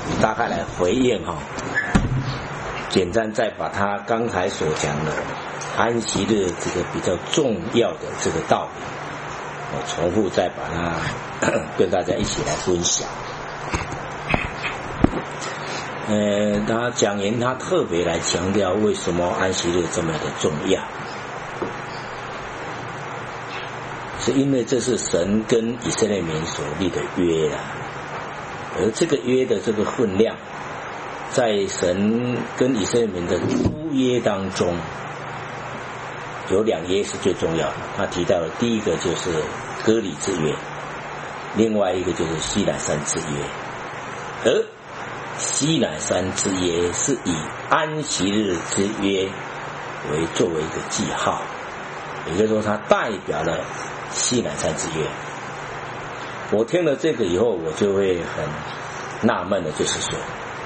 大概来回应哈，简单再把他刚才所讲的安息日这个比较重要的这个道理，我重复再把它跟大家一起来分享。他讲言他特别来强调为什么安息日这么的重要，是因为这是神跟以色列民所立的约啊，而这个约的这个分量，在神跟以色列民的初约当中，有两约是最重要的。他提到的第一个就是割礼之约，另外一个就是西乃山之约，而西乃山之约是以安息日之约为作为一个记号，也就是说它代表了西乃山之约。我听了这个以后，我就会很纳闷的，就是说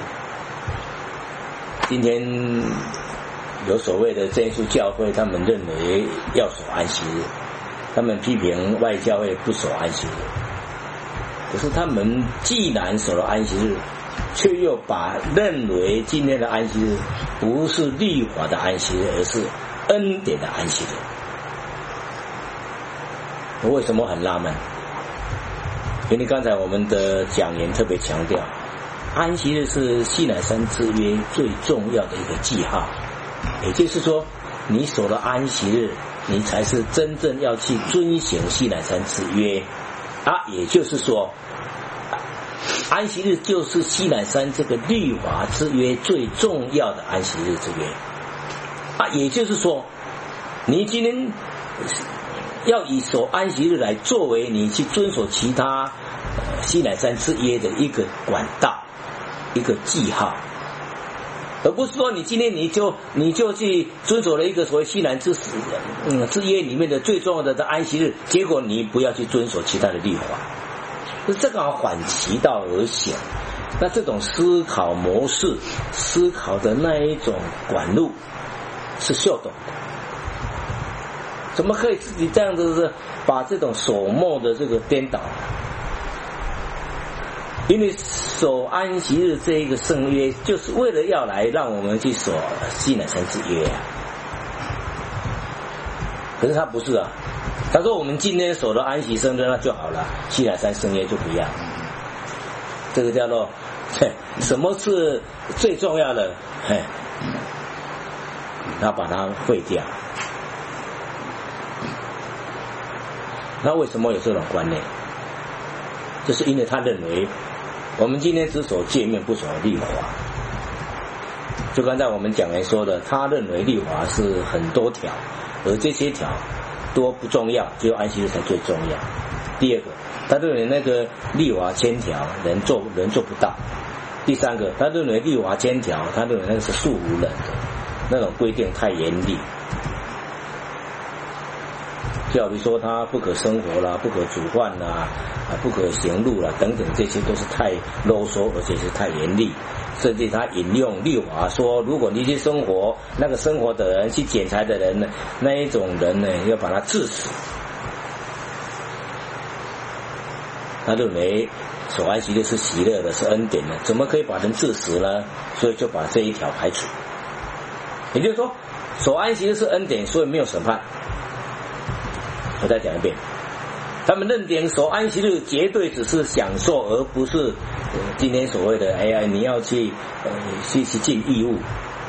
今天有所谓的真耶稣教会，他们认为要守安息日，他们批评外教会不守安息日，可是他们既然守了安息日，却又把认为今天的安息日不是律法的安息日，而是恩典的安息日。我为什么很纳闷？因为刚才我们的讲言特别强调，安息日是西乃山之约最重要的一个记号，也就是说你守了安息日，你才是真正要去遵行西乃山之约啊，也就是说安息日就是西乃山这个律法之约最重要的安息日之约啊，也就是说你今天要以守安息日来作为你去遵守其他西乃山之约的一个管道，一个记号，而不是说你今天你就去遵守了一个所谓西乃之约里面的最重要的安息日，结果你不要去遵守其他的律法，这个反其道而行。那这种思考模式，思考的那一种管路是秀逗的，怎么可以自己这样子把这种守默的这个颠倒？因为守安息日这一个圣约，就是为了要来让我们去守西乃山之约啊。可是他不是啊，他说我们今天守了安息圣日那就好了，西乃山圣约就不要。这个叫做什么是最重要的？他把它废掉。那为什么有这种观念？就是因为他认为我们今天只守诫命不守律法，就刚才我们讲来说的，他认为律法是很多条，而这些条多不重要，只有安息日才最重要。第二个，他认为那个律法千条人做不到。第三个，他认为律法千条，他认为那个是束缚人的，那种规定太严厉。就好比说他不可生活啦，不可煮饭啦，不可行路啦等等，这些都是太啰嗦，而且是太严厉。甚至他引用律法说，如果你去生活，那个生活的人去捡柴的人呢，那一种人呢，要把他治死。他认为守安息日是喜乐的，是恩典的，怎么可以把人治死呢？所以就把这一条排除。也就是说，守安息日是恩典，所以没有审判。我再讲一遍，他们认定守安息日绝对只是享受，而不是今天所谓的你要去尽义务。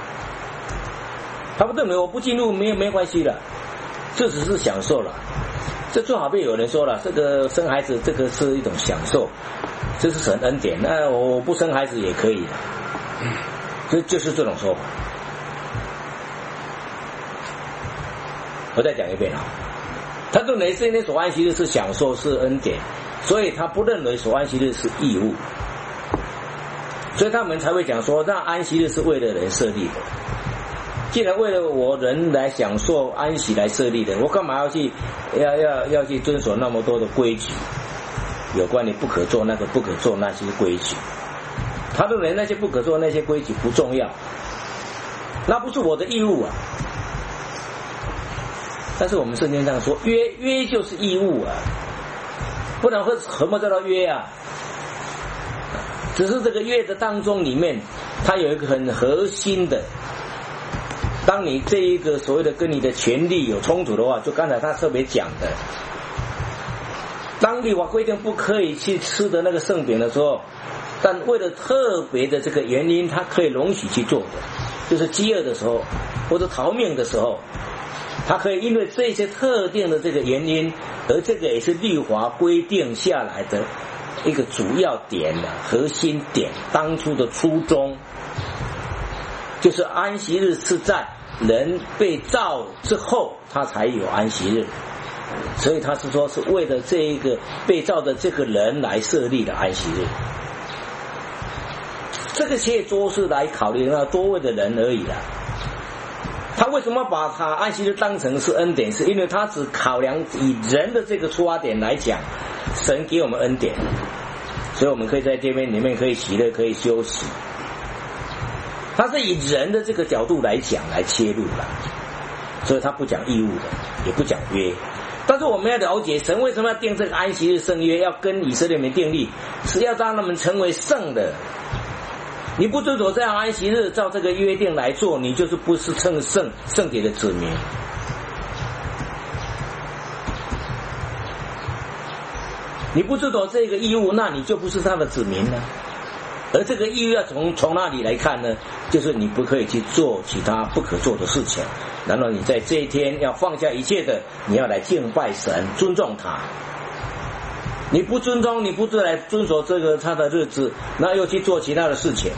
他们认为我不进入没关系了，这只是享受了。这最好被有人说了，这个生孩子这个是一种享受，这是神恩典，那我不生孩子也可以的，就是这种说法。我再讲一遍啊。他认为今天守安息日是享受，是恩典，所以他不认为守安息日是义务，所以他们才会讲说，那安息日是为了人设立的。既然为了我人来享受安息来设立的，我干嘛要去遵守那么多的规矩？有关你不可做那个不可做那些规矩，他认为那些不可做那些规矩不重要，那不是我的义务啊。但是我们圣经上说，约就是义务啊，不然何么叫做约啊？ 只是这个约的当中里面，它有一个很核心的，当你这一个所谓的跟你的权利有冲突的话，就刚才他特别讲的，当律法规定不可以去吃的那个圣饼的时候，但为了特别的这个原因，他可以容许去做的，就是饥饿的时候或者逃命的时候，他可以因为这些特定的这个原因，而这个也是律法规定下来的一个主要点的核心点，当初的初衷就是安息日是在人被造之后他才有安息日，所以他是说是为了这一个被造的这个人来设立的安息日。这个切多是来考虑到多位的人而已啦。他为什么把他安息日当成是恩典？是因为他只考量以人的这个出发点来讲，神给我们恩典，所以我们可以在这边里面可以喜乐，可以休息。他是以人的这个角度来讲来切入的，所以他不讲义务的，也不讲约。但是我们要了解神为什么要定这个安息日圣约，要跟以色列人订立，是要让他们成为圣的。你不遵守这样安息日，照这个约定来做，你就是不是圣洁的子民。你不遵守这个义务，那你就不是他的子民了。而这个义务要从哪里来看呢？就是你不可以去做其他不可做的事情，然后你在这一天要放下一切的，你要来敬拜神，尊重他。你不尊重，你不来遵守这个他的日子，那又去做其他的事情，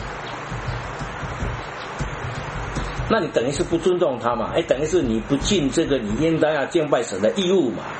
那你等于是不尊重他嘛？等于是你不尽这个你应当要敬拜神的义务嘛？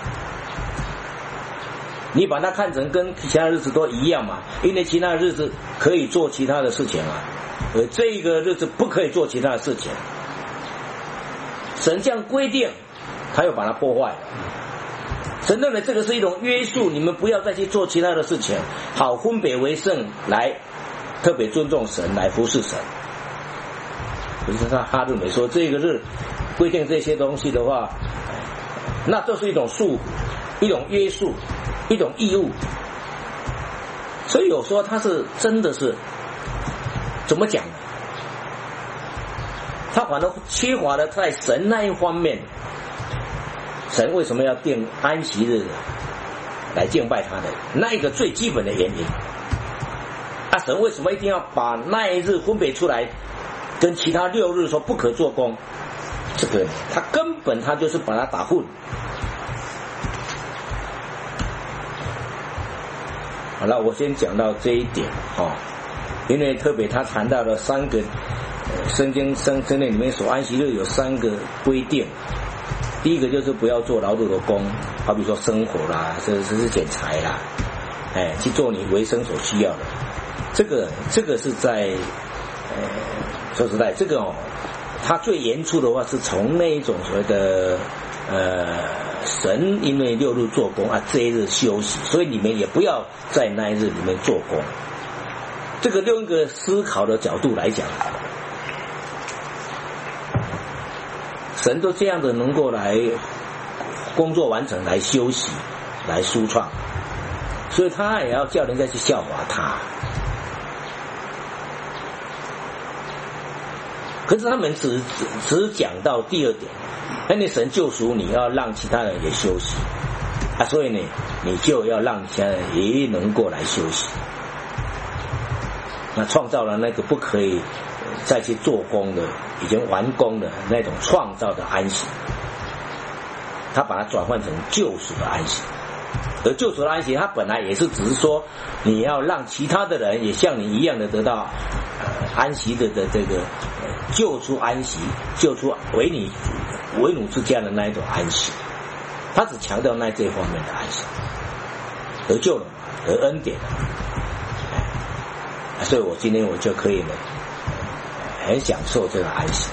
你把它看成跟其他日子都一样嘛？因为其他日子可以做其他的事情啊，而这个日子不可以做其他的事情。神这样规定，他又把它破坏了。神认为这个是一种约束，你们不要再去做其他的事情，好分别为圣，来特别尊重神，来服侍神。可是他认为说这个日规定这些东西的话，那就是一种束缚，一种约束，一种义务。所以有时候他是真的是怎么讲呢？他反而缺乏了在神那一方面。神为什么要定安息日来敬拜他的那一个最基本的原因？神为什么一定要把那一日分别出来，跟其他6日说不可做工？这个他根本他就是把它打混。好了，我先讲到这一点因为特别他谈到了3个圣经里面所安息日有3个规定。第一个就是不要做劳碌的工，好比说生火啦，这是捡柴啦，去做你维生所需要的。这个是在说实在，这个它最严处的话是从那一种所谓的神因为6日做工这一日休息，所以你们也不要在那一日里面做工。这个用一个思考的角度来讲，神都这样的能够来工作完成，来休息，来舒创，所以他也要叫人家去效法他。可是他们只讲到第2点，因为神救赎你要让其他人也休息所以呢，你就要让其他人也能够来休息。那创造了那个不可以再去做工的，已经完工的那种创造的安息，他把它转换成救赎的安息。而救赎的安息，他本来也是只是说你要让其他的人也像你一样的得到安息的这个救出安息，救出为奴之家的那一种安息。他只强调这方面的安息，得救了，得恩典了。所以我今天我就可以呢很享受这个安息。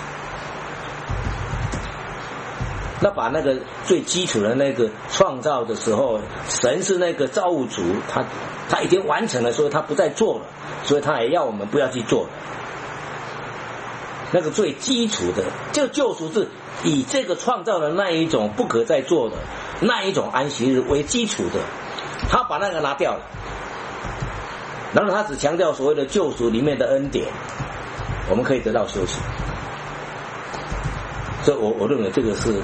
那把那个最基础的那个创造的时候，神是那个造物主，他已经完成了，所以他不再做了，所以他也要我们不要去做了。那个最基础的就救赎是以这个创造的那一种不可再做的那一种安息日为基础的，他把那个拿掉了， 然后他只强调所谓的救赎里面的恩典，我们可以得到休息。所以我认为这个是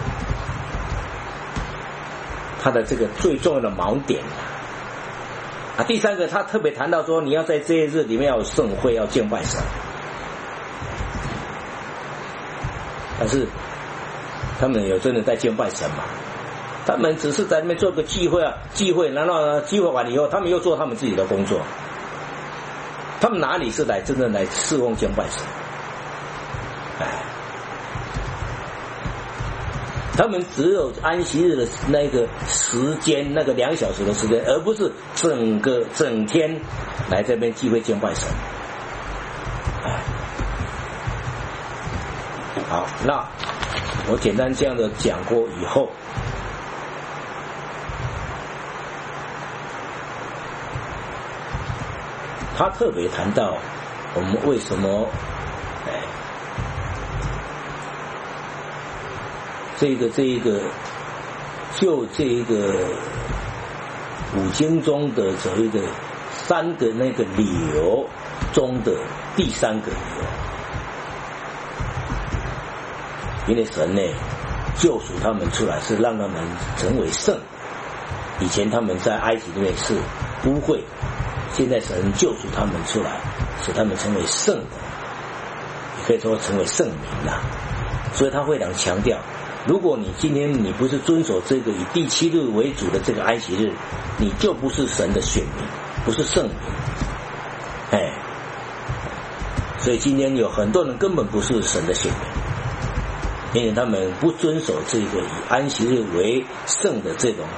他的这个最重要的锚点啊。第三个，他特别谈到说，你要在这些日里面要有盛会，要敬拜神。但是他们有真的在敬拜神吗？他们只是在那边做个聚会，然后呢，聚会完了以后，他们又做他们自己的工作。他们哪里是来真正来侍奉敬拜神？他们只有安息日的那个时间，那个2小时的时间，而不是整天来这边聚会敬拜神。好，那我简单这样的讲过以后，他特别谈到我们为什么这个就这个五经中的所谓的3个那个理由中的第3个理由。因为神呢救赎他们出来，是让他们成为圣。以前他们在埃及里面是污秽，现在神救赎他们出来，使他们成为圣的，也可以说成为圣民啦。所以他会强调，如果你今天你不是遵守这个以第7日为主的这个安息日，你就不是神的选民，不是圣民。所以今天有很多人根本不是神的选民，因为他们不遵守这个以安息日为圣的这种。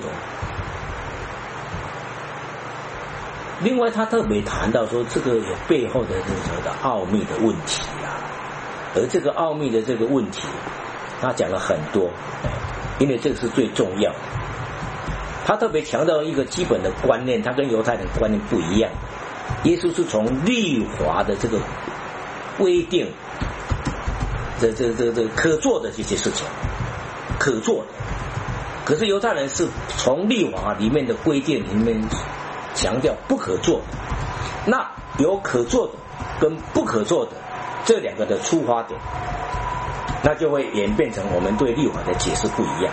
另外他特别谈到说，这个有背后的这个奥秘的问题啊，而这个奥秘的这个问题他讲了很多，因为这个是最重要的。他特别强调一个基本的观念，他跟犹太人的观念不一样。耶稣是从律法的这个规定，这可做的这些事情，可做的。可是犹太人是从律法里面的规定里面强调不可做的。那有可做的跟不可做的这2个的出发点，那就会演变成我们对律法的解释不一样。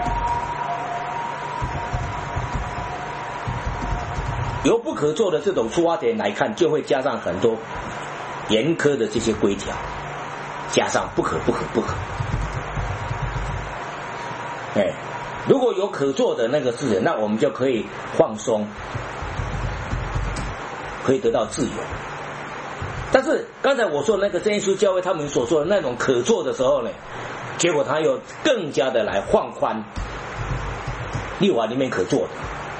由不可做的这种出发点来看，就会加上很多严苛的这些规条，加上不可。如果有可做的那个事情，那我们就可以放松，可以得到自由。但是刚才我说那个真耶稣教会他们所说的那种可做的时候呢，结果他又更加的来放宽律法里面可做的，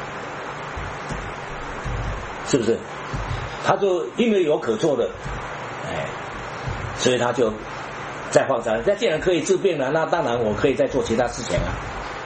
是不是？他就因为有可做的，所以他就再放宽。那既然可以治病了，那当然我可以再做其他事情啊。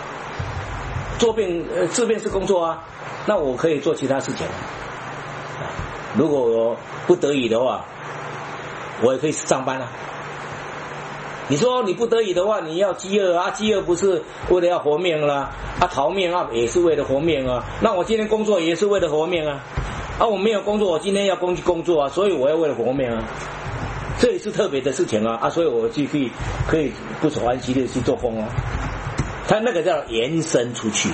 治病是工作啊，那我可以做其他事情。如果我不得已的话，我也可以上班啊。你说你不得已的话，你要饥饿啊，饥饿不是为了要活命啦，逃命啊也是为了活命啊。那我今天工作也是为了活命啊，我没有工作，我今天要工作啊，所以我要为了活命啊。这也是特别的事情啊，所以我就可以不守安息日去做工啊。他那个叫延伸出去，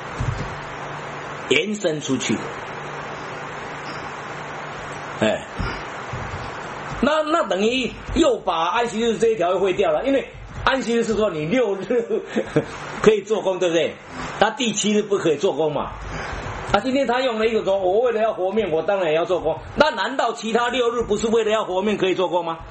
那等于又把安息日这一条又废掉了，因为安息日是说你6日可以做工，对不对？他第7日不可以做工嘛。今天他用了一个说，我为了要活命，我当然也要做工。那难道其他6日不是为了要活命可以做工吗？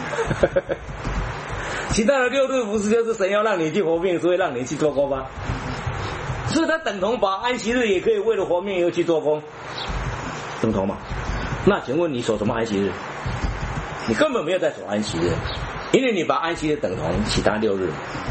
其他的6日不是就是神要让你去活命，所以让你去做工吗？所以他等同把安息日也可以为了活命又去做工，等同吗？那请问你守什么安息日？你根本没有在守安息日，因为你把安息日等同其他6日，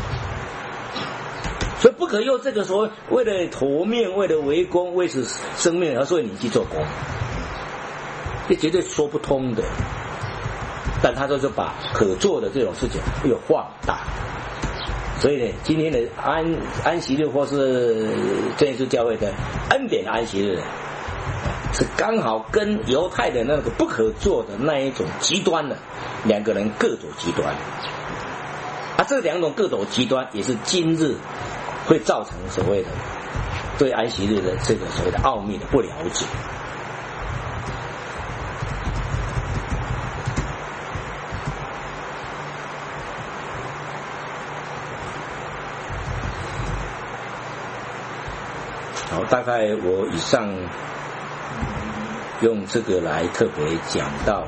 所以不可用这个所谓为了活命、为了为公、维持生命，所以你去做工，这绝对说不通的。但他就是把可做的这种事情又放大，所以呢，今天的安息日或是真耶稣教会的恩典的安息日， 是刚好跟犹太的那个不可做的那一种极端的两个人各走极端，这两种各走极端也是今日会造成所谓的对安息日的这个所谓的奥秘的不了解。好，大概我以上用这个来特别讲到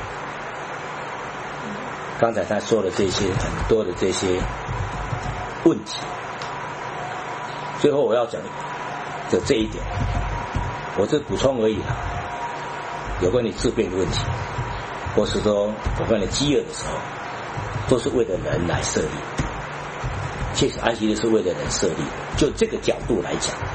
刚才他说的这些很多的这些问题。最后我要讲的这一点，我是补充而已啦，有关你自辩的问题，或是说有关你饥饿的时候，都是为了人来设立。其实安息日是为了人设立，就这个角度来讲，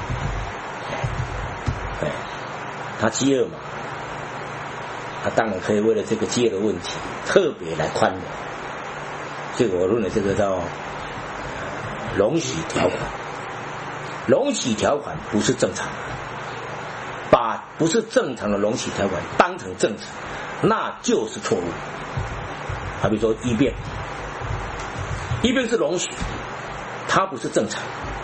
他饥饿嘛，他当然可以为了这个饥饿的问题特别来宽容。这个我认为这个叫容许条款。容许条款不是正常的，把不是正常的容许条款当成正常，那就是错误。好比说医病是容许，它不是正常。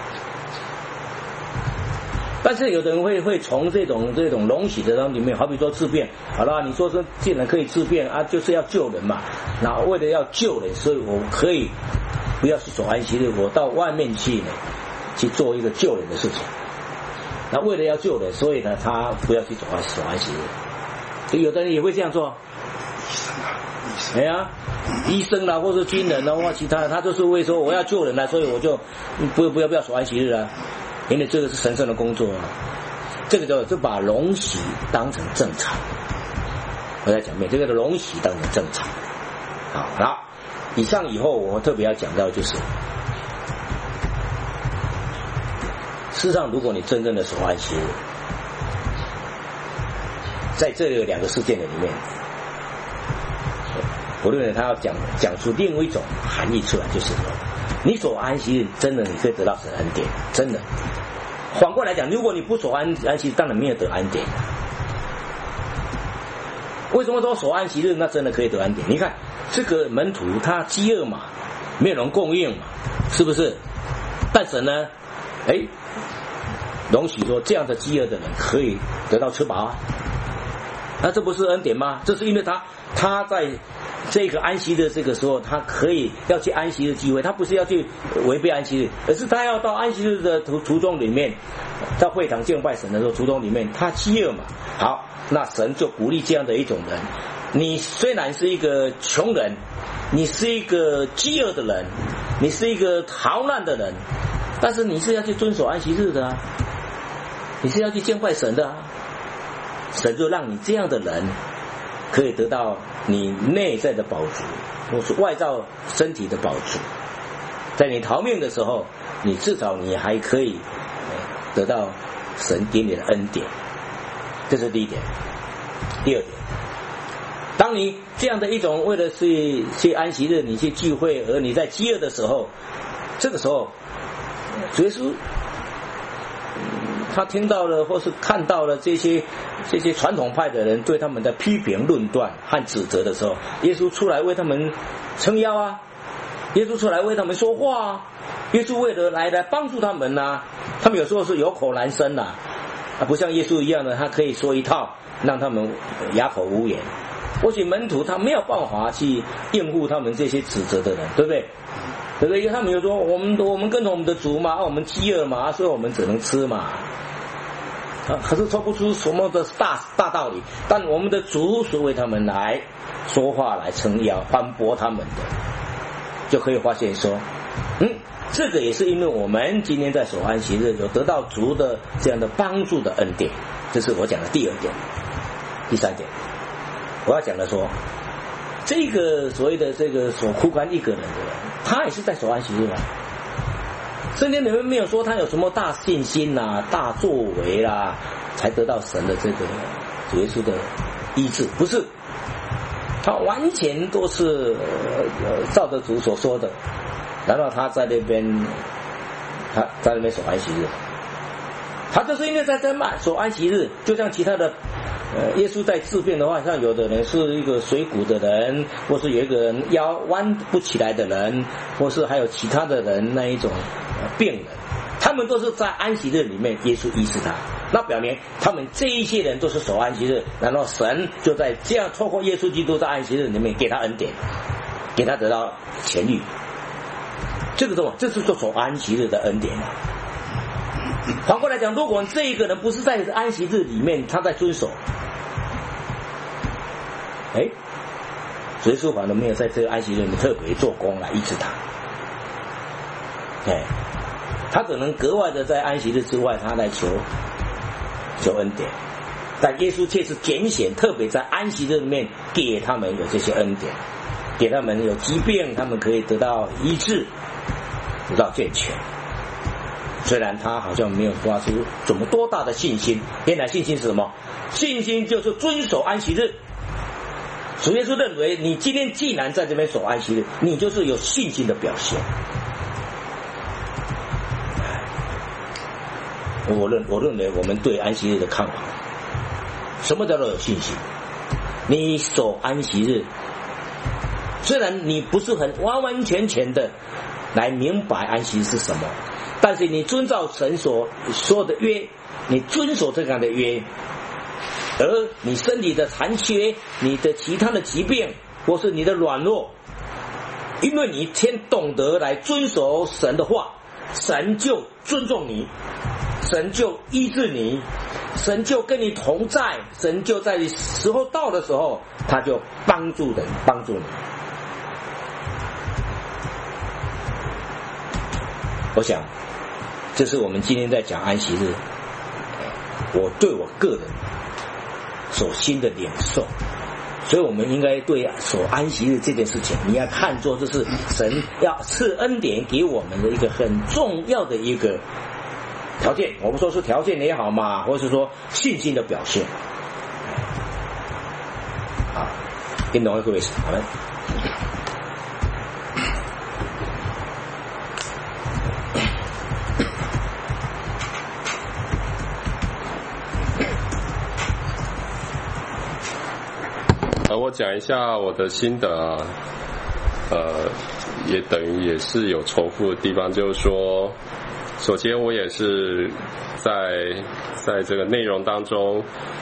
但是有的人会从这种容许的里面，好比说治病，好了，你说既然可以治病啊，就是要救人嘛。那为了要救人，所以我可以不要去守安息日，我到外面去呢，去做一个救人的事情。那为了要救人，所以呢，他不要去守安息日。有的人也会这样做。哎呀，医生啦，或是军人啦，或其他，他就是为说我要救人啦，所以我就不要守安息日啊。因为这个是神圣的工作啊，这个就把容许当成正常。我在讲这个的容许当成正常。好，以上以后我特别要讲到就是，事实上如果你真正的守安息日，在这里有两个事件的里面，我认为他要讲出另外一种含义出来，就是说你守安息日，真的你可以得到神恩典，真的。反过来讲，如果你不守安息日，当然没有得恩典。为什么说守安息日那真的可以得恩典？你看这个门徒他饥饿嘛，没有人供应嘛，是不是？但神呢，容许说这样的饥饿的人可以得到吃饱啊，那这不是恩典吗？这是因为他在这个安息日这个时候，他可以要去安息日聚会，他不是要去违背安息日，而是他要到安息日的途中里面，到会堂敬拜神的时候途中里面，他饥饿嘛。好，那神就鼓励这样的一种人，你虽然是一个穷人，你是一个饥饿的人，你是一个逃难的人，但是你是要去遵守安息日的啊，你是要去敬拜神的啊。神就让你这样的人可以得到你内在的饱足，或是外在身体的饱足。在你逃命的时候，你至少你还可以得到神给你的恩典，这是第一点。第二点，当你这样的一种为了去安息日你去聚会，而你在饥饿的时候，这个时候主耶稣他听到了或是看到了这些传统派的人对他们的批评论断和指责的时候，耶稣出来为他们撑腰啊，耶稣出来为他们说话啊，耶稣为了来帮助他们啊，他们有时候是有口难声啊，不像耶稣一样的，他可以说一套让他们哑口无言。或许门徒他没有办法去应付他们这些指责的人，对不对？对不对？因为他们有说我们跟从我们的主嘛，我们饥饿嘛，所以我们只能吃嘛。可是说不出什么的大道理，但我们的主是为他们来说话，来撑腰反驳他们的，就可以发现说，这个也是因为我们今天在守安息日有得到主的这样的帮助的恩典，这是我讲的第二点。第三点，我要讲的说，这个所谓的这个所枯干一个人的人，他也是在守安息日嘛。圣经里面没有说他有什么大信心啦、大作为啦，才得到神的这个主耶稣的医治，不是，他完全都是照着主所说的。然后他在那边守安息日，他就是因为在这守安息日，就像其他的耶稣在治病的话，像有的人是一个水骨的人，或是有一个人腰弯不起来的人，或是还有其他的人那一种病人，他们都是在安息日里面耶稣医治他，那表明他们这一些人都是守安息日，然后神就在这样透过耶稣基督在安息日里面给他恩典，给他得到痊愈。这个这是守安息日的恩典啊。反过来讲，如果这一个人不是在安息日里面他在遵守，耶稣反而没有在这个安息日里面特别做工来医治他，他只能格外的在安息日之外他来求恩典，但耶稣却是拣选特别在安息日里面给他们有这些恩典，给他们有疾病他们可以得到医治，得到健全。虽然他好像没有发出怎么多大的信心，原来信心是什么？信心就是遵守安息日。主耶稣认为你今天既然在这边守安息日，你就是有信心的表现。我认为我们对安息日的看法，什么叫做有信心？你守安息日，虽然你不是很完完全全的来明白安息日是什么，但是你遵照神所说的约，你遵守这样的约，而你身体的残缺，你的其他的疾病，或是你的软弱，因为你先懂得来遵守神的话，神就尊重你，神就医治你，神就跟你同在，神就在你时候到的时候，他就帮助你。我想这是我们今天在讲安息日，我对我个人所新的领受，所以我们应该对守安息日这件事情，你要看作这是神要赐恩典给我们的一个很重要的一个条件，我们说是条件也好嘛，或是说信心的表现。好，听懂了各位，好了。 我讲一下我的心得啊，也等于也是有重复的地方，就是说，首先我也是在这个内容当中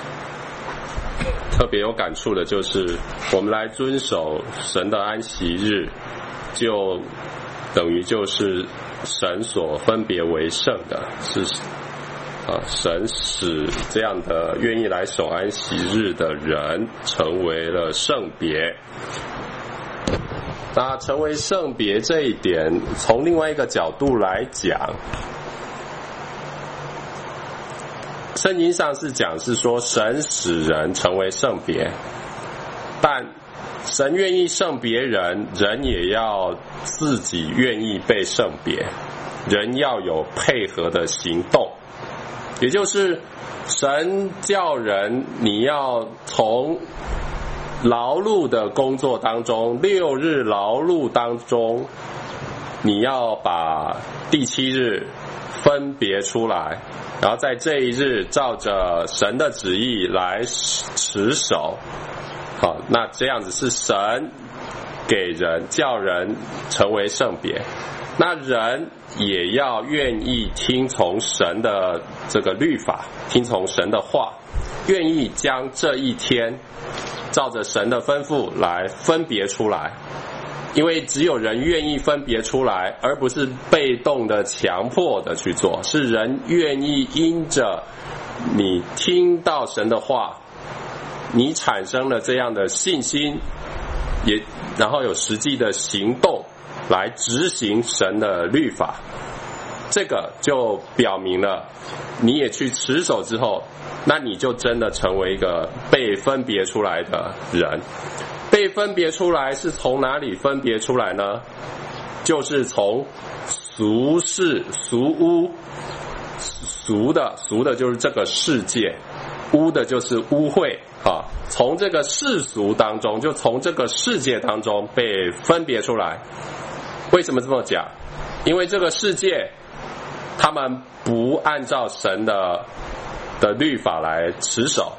特别有感触的，就是我们来遵守神的安息日，就等于就是神所分别为圣的，是神使这样的愿意来守安息日的人成为了圣别。那成为圣别这一点，从另外一个角度来讲，圣经上是讲是说神使人成为圣别，但神愿意圣别人，人也要自己愿意被圣别，人要有配合的行动。也就是神叫人你要从劳碌的工作当中，6日劳碌当中，你要把第7日分别出来，然后在这一日照着神的旨意来持守。好，那这样子是神给人叫人成为圣别，那人也要愿意听从神的这个律法，听从神的话，愿意将这一天照着神的吩咐来分别出来。因为只有人愿意分别出来，而不是被动的强迫的去做，是人愿意因着你听到神的话，你产生了这样的信心，也然后有实际的行动来执行神的律法，这个就表明了你也去持守之后，那你就真的成为一个被分别出来的人。被分别出来是从哪里分别出来呢？就是从俗世俗污，俗的就是这个世界，污的就是污秽啊，从这个世俗当中，就从这个世界当中被分别出来。为什么这么讲？因为这个世界他们不按照神的律法来持守，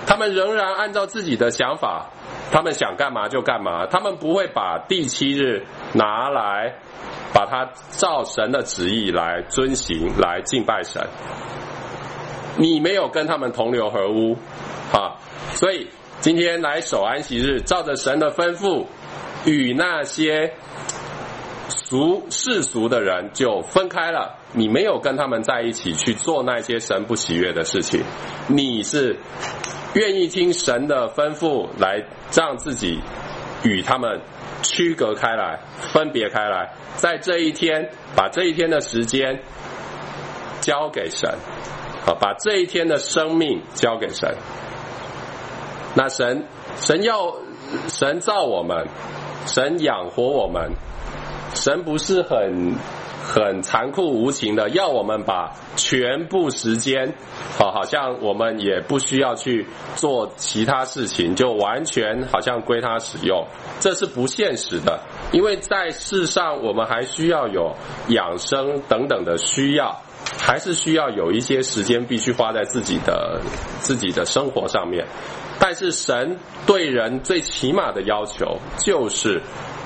他们仍然按照自己的想法，他们想干嘛就干嘛，他们不会把第7日拿来把它照神的旨意来遵行，来敬拜神。你没有跟他们同流合污啊，所以今天来守安息日，照着神的吩咐，与那些世俗的人就分开了。你没有跟他们在一起去做那些神不喜悦的事情，你是愿意听神的吩咐来让自己与他们区隔开来，分别开来，在这一天把这一天的时间交给神，把这一天的生命交给神。那神造我们，神养活我们，神不是很残酷无情的要我们把全部时间好像我们也不需要去做其他事情，就完全好像归他使用，这是不现实的。因为在世上我们还需要有养生等等的需要，还是需要有一些时间必须花在自己的生活上面。但是神对人最起码的要求就是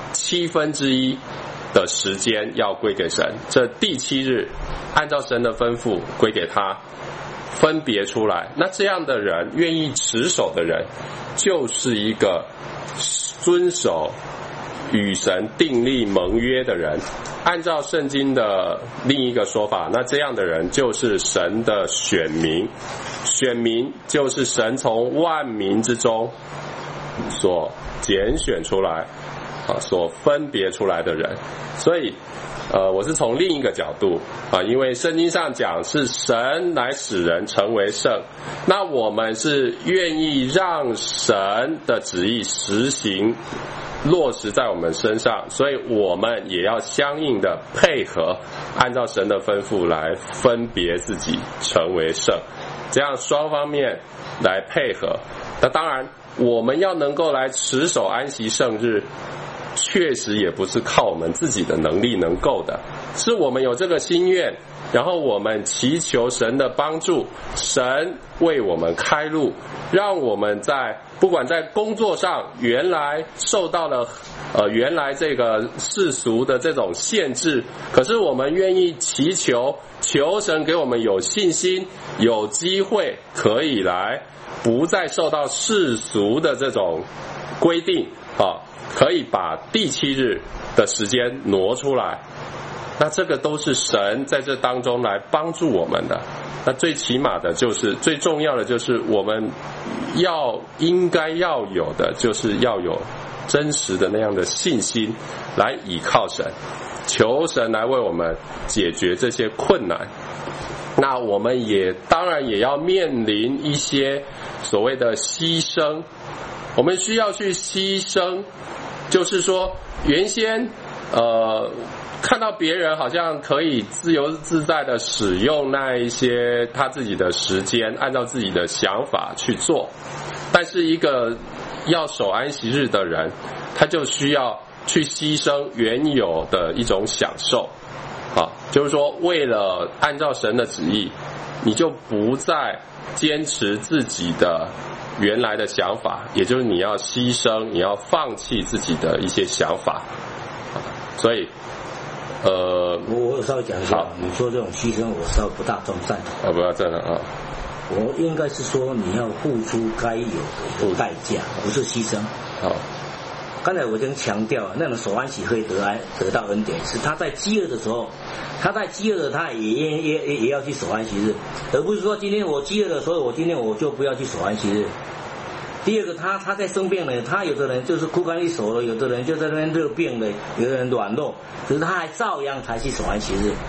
1/7的时间要归给神，这第7日按照神的吩咐归给他，分别出来。那这样的人，愿意持守的人，就是一个遵守与神订立盟约的人。按照圣经的另一个说法，那这样的人就是神的选民，选民就是神从万民之中所拣选出来所分别出来的人。所以我是从另一个角度因为圣经上讲是神来使人成为圣，那我们是愿意让神的旨意实行落实在我们身上，所以我们也要相应的配合，按照神的吩咐来分别自己成为圣，这样双方面来配合。那当然我们要能够来持守安息圣日，确实也不是靠我们自己的能力能够的，是我们有这个心愿，然后我们祈求神的帮助，神为我们开路，让我们不管在工作上原来受到了原来这个世俗的这种限制，可是我们愿意祈求神给我们有信心，有机会可以来不再受到世俗的这种规定可以把第7日的时间挪出来。那这个都是神在这当中来帮助我们的。那最起码的就是最重要的就是我们应该要有的就是要有真实的那样的信心来倚靠神，求神来为我们解决这些困难。那我们当然也要面临一些所谓的牺牲，我们需要去牺牲，就是说原先看到别人好像可以自由自在的使用那一些他自己的时间，按照自己的想法去做，但是一个要守安息日的人，他就需要去牺牲原有的一种享受就是说为了按照神的旨意，你就不再坚持自己的原来的想法，也就是你要牺牲，你要放弃自己的一些想法。所以我稍微讲一下，你说这种牺牲我稍微不大赞同。 不要赞同我应该是说你要付出该有的代价，不是牺牲。 好， 刚才我已经强调了，那种守安息可以得到恩典，是他在饥饿的时候，他也要去守安息日，而不是说今天我饥饿了，所以我今天我就不要去守安息日。第二个，他在生病了，他有的人就是枯干一手了，有的人就在那边热病了，有的人软弱，可是他还照样才去守安息日。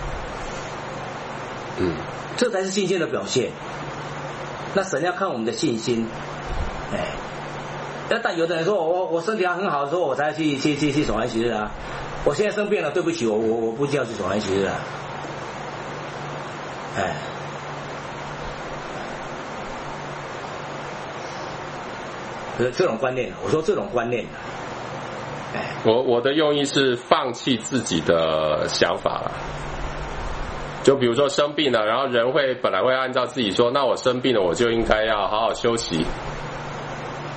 这才是信心的表现。那神要看我们的信心，但有的人说我身体还很好的时候我才去守安息日啊，我现在生病了，对不起，我不需要去守安息日啊。这种观念，我说这种观念， 我的用意是放弃自己的想法了。就比如说生病了，然后人本来会按照自己说，那我生病了我就应该要好好休息，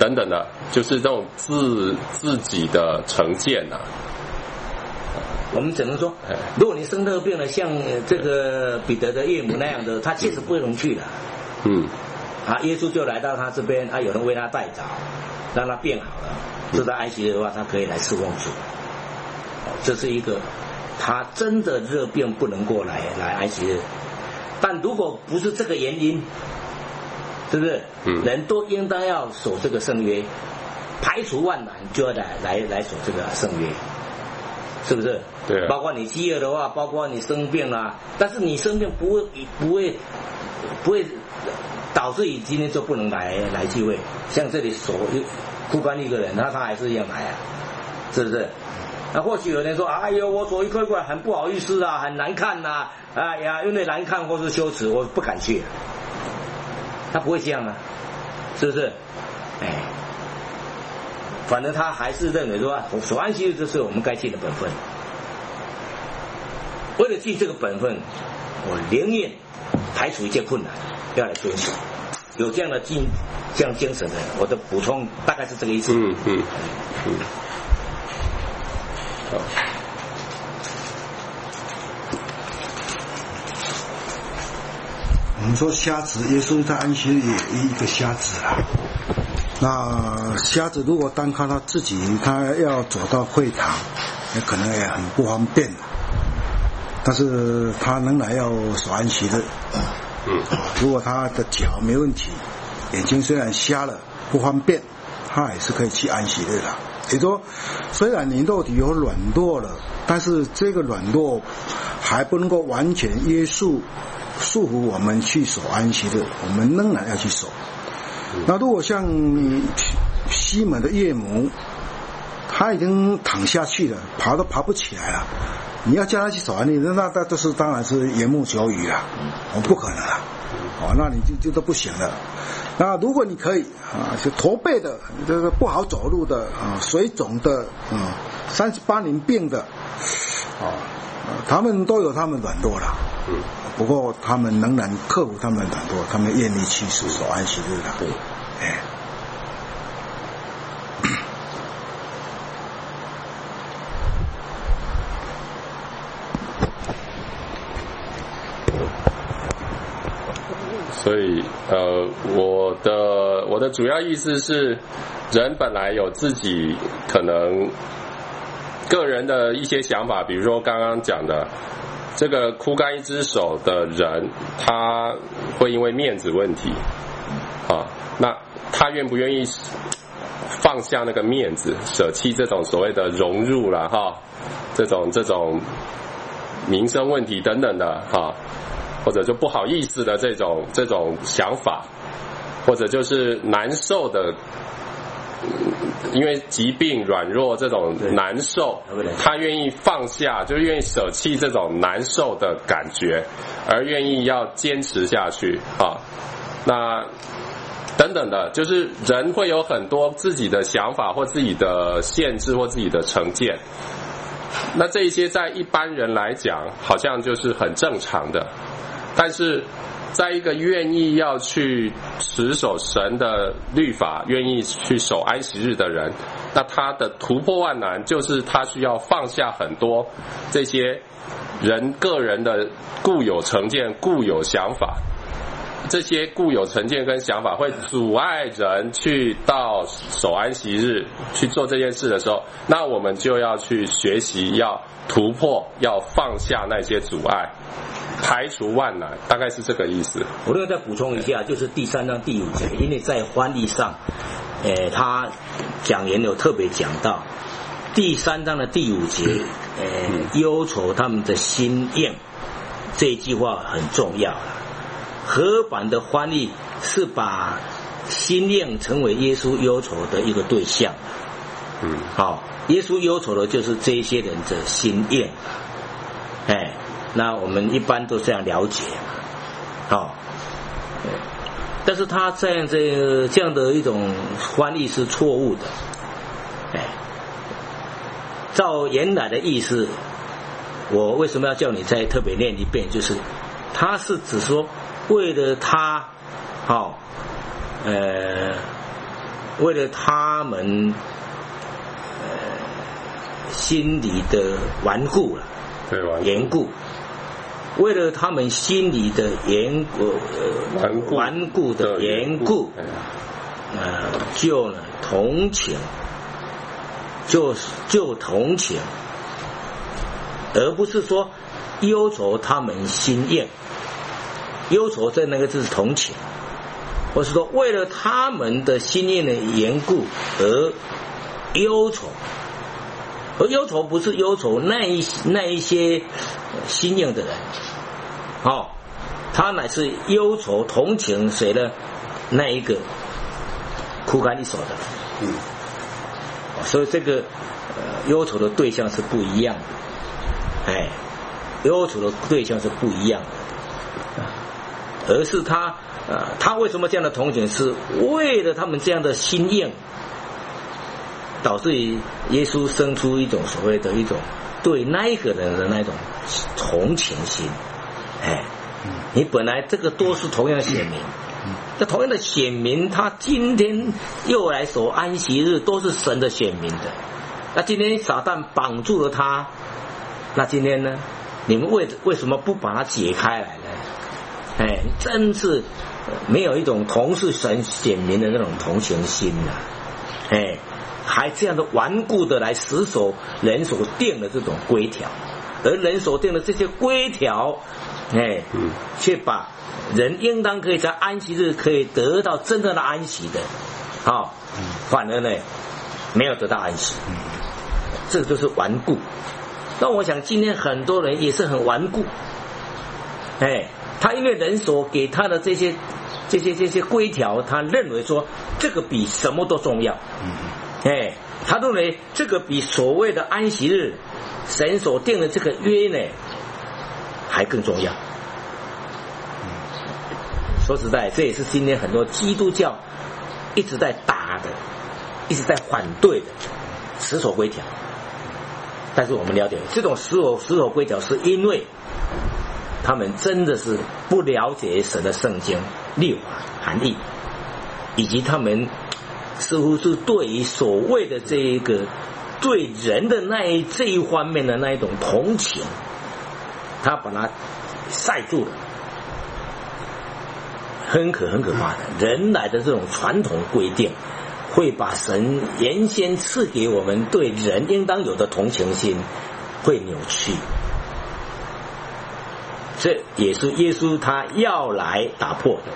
等等的，就是这种自己的成见啊。 我们只能说，如果你生热病了，像这个彼得的岳母那样的，他确实不能去了。耶稣就来到他这边，有人为他代祷，让他变好了。知道安息日的话，他可以来侍奉主。这是一个他真的热病不能过来安息日。但如果不是这个原因，是不是？人都应当要守这个圣约，排除万难就要来守这个圣约。是不是？ 对、啊。 包括你饥饿的话，包括你生病啦，但是你生病不会导致你今天就不能来聚会。像这里枯干一个人，他还是一样来啊，是不是？那或许有人说，哎呦，我走一块块很不好意思啊，很难看呐，哎呀，因为难看或是羞耻，我不敢去。他不会这样啊，是不是？反正他还是认为说，守安息日这是我们该尽的本分。为了尽这个本分，我宁愿排除一切困难，要来遵守。有这样精神的，我的补充大概是这个意思。 好。 我们说瞎子，耶稣在安息日也一个瞎子啊。那瞎子如果单靠他自己，他要走到会堂，也可能也很不方便。但是他仍然要守安息日。如果他的脚没问题，眼睛虽然瞎了不方便，他也是可以去安息日的。也就是说，虽然你肉体有软弱了，但是这个软弱还不能够完全束缚我们去守安息日，我们仍然要去守。那如果像西门的岳母，他已经躺下去了，爬都爬不起来了，你要叫他去守安息日，那这是当然是缘木求鱼了，不可能了。那你就都不行了。那如果你可以就驼背的，这个不好走路的水肿的38年病的他们都有他们软弱了。不过他们仍然克服他们的软弱，他们愿意去守安息日的。 对。 所以我的主要意思是，人本来有自己可能个人的一些想法，比如说刚刚讲的这个枯干一只手的人，他会因为面子问题那他愿不愿意放下那个面子，舍弃这种所谓的融入啦这种民生问题等等的或者就不好意思的这种想法，或者就是难受的，因为疾病软弱这种难受，他愿意放下，就愿意舍弃这种难受的感觉，而愿意要坚持下去那等等的，就是人会有很多自己的想法或自己的限制或自己的成见。那这一些在一般人来讲好像就是很正常的，但是在一个愿意要去持守神的律法，愿意去守安息日的人，那他的突破万难就是他需要放下很多这些人个人的固有成见、固有想法。这些固有成见跟想法会阻碍人去到守安息日去做这件事的时候，那我们就要去学习，要突破，要放下那些阻碍，排除万难，大概是这个意思。 我另外再补充一下，就是第3章第5节，因为在翻译上他讲员有特别讲到第3章的第5节忧愁他们的心硬，这一句话很重要。合版的翻译是把心硬成为耶稣忧愁的一个对象。耶稣忧愁的就是这些人的心硬。那我们一般都这样了解。但是他这样的一种翻译是错误的。照原来的意思，我为什么要叫你再特别念一遍，就是他是指为了他们心里的顽固了， 对吧？ 缘故，为了他们心里的顽固的缘故，就呢同情，就同情，而不是说忧愁他们心硬。忧愁在那个字是同情，或是说为了他们的心硬的缘故而忧愁，而忧愁不是忧愁那一些心硬的人，他乃是忧愁同情谁呢？那一个枯干一手的人。所以这个忧愁的对象是不一样的，忧愁的对象是不一样的，而是他为什么这样的同情，是为了他们这样的心硬，导致于耶稣生出一种所谓的一种对那一个人的那种同情心。你本来这个都是同样的选民，这同样的选民，他今天又来守安息日，都是神的选民的。那今天撒旦绑住了他，那今天呢？你们为什么不把它解开来呢？真是没有一种同是神选民的那种同情心啊！还这样的顽固的来死守人所定的这种规条，而人所定的这些规条，却把人应当可以在安息日可以得到真正的安息的，反而呢没有得到安息，这个就是顽固。那我想今天很多人也是很顽固，他因为人所给他的这些规条，他认为说这个比什么都重要，他认为这个比所谓的安息日神所定的这个约呢还更重要。说实在，这也是今天很多基督教一直在打的，一直在反对的死守规条。但是我们了解，这种死守规条是因为他们真的是不了解神的圣经律法含义，以及他们似乎是对于所谓的这一个对人的这一方面的那一种同情，他把它塞住了。很可怕的，人来的这种传统规定，会把神原先赐给我们对人应当有的同情心会扭曲。这也是耶稣他要来打破的，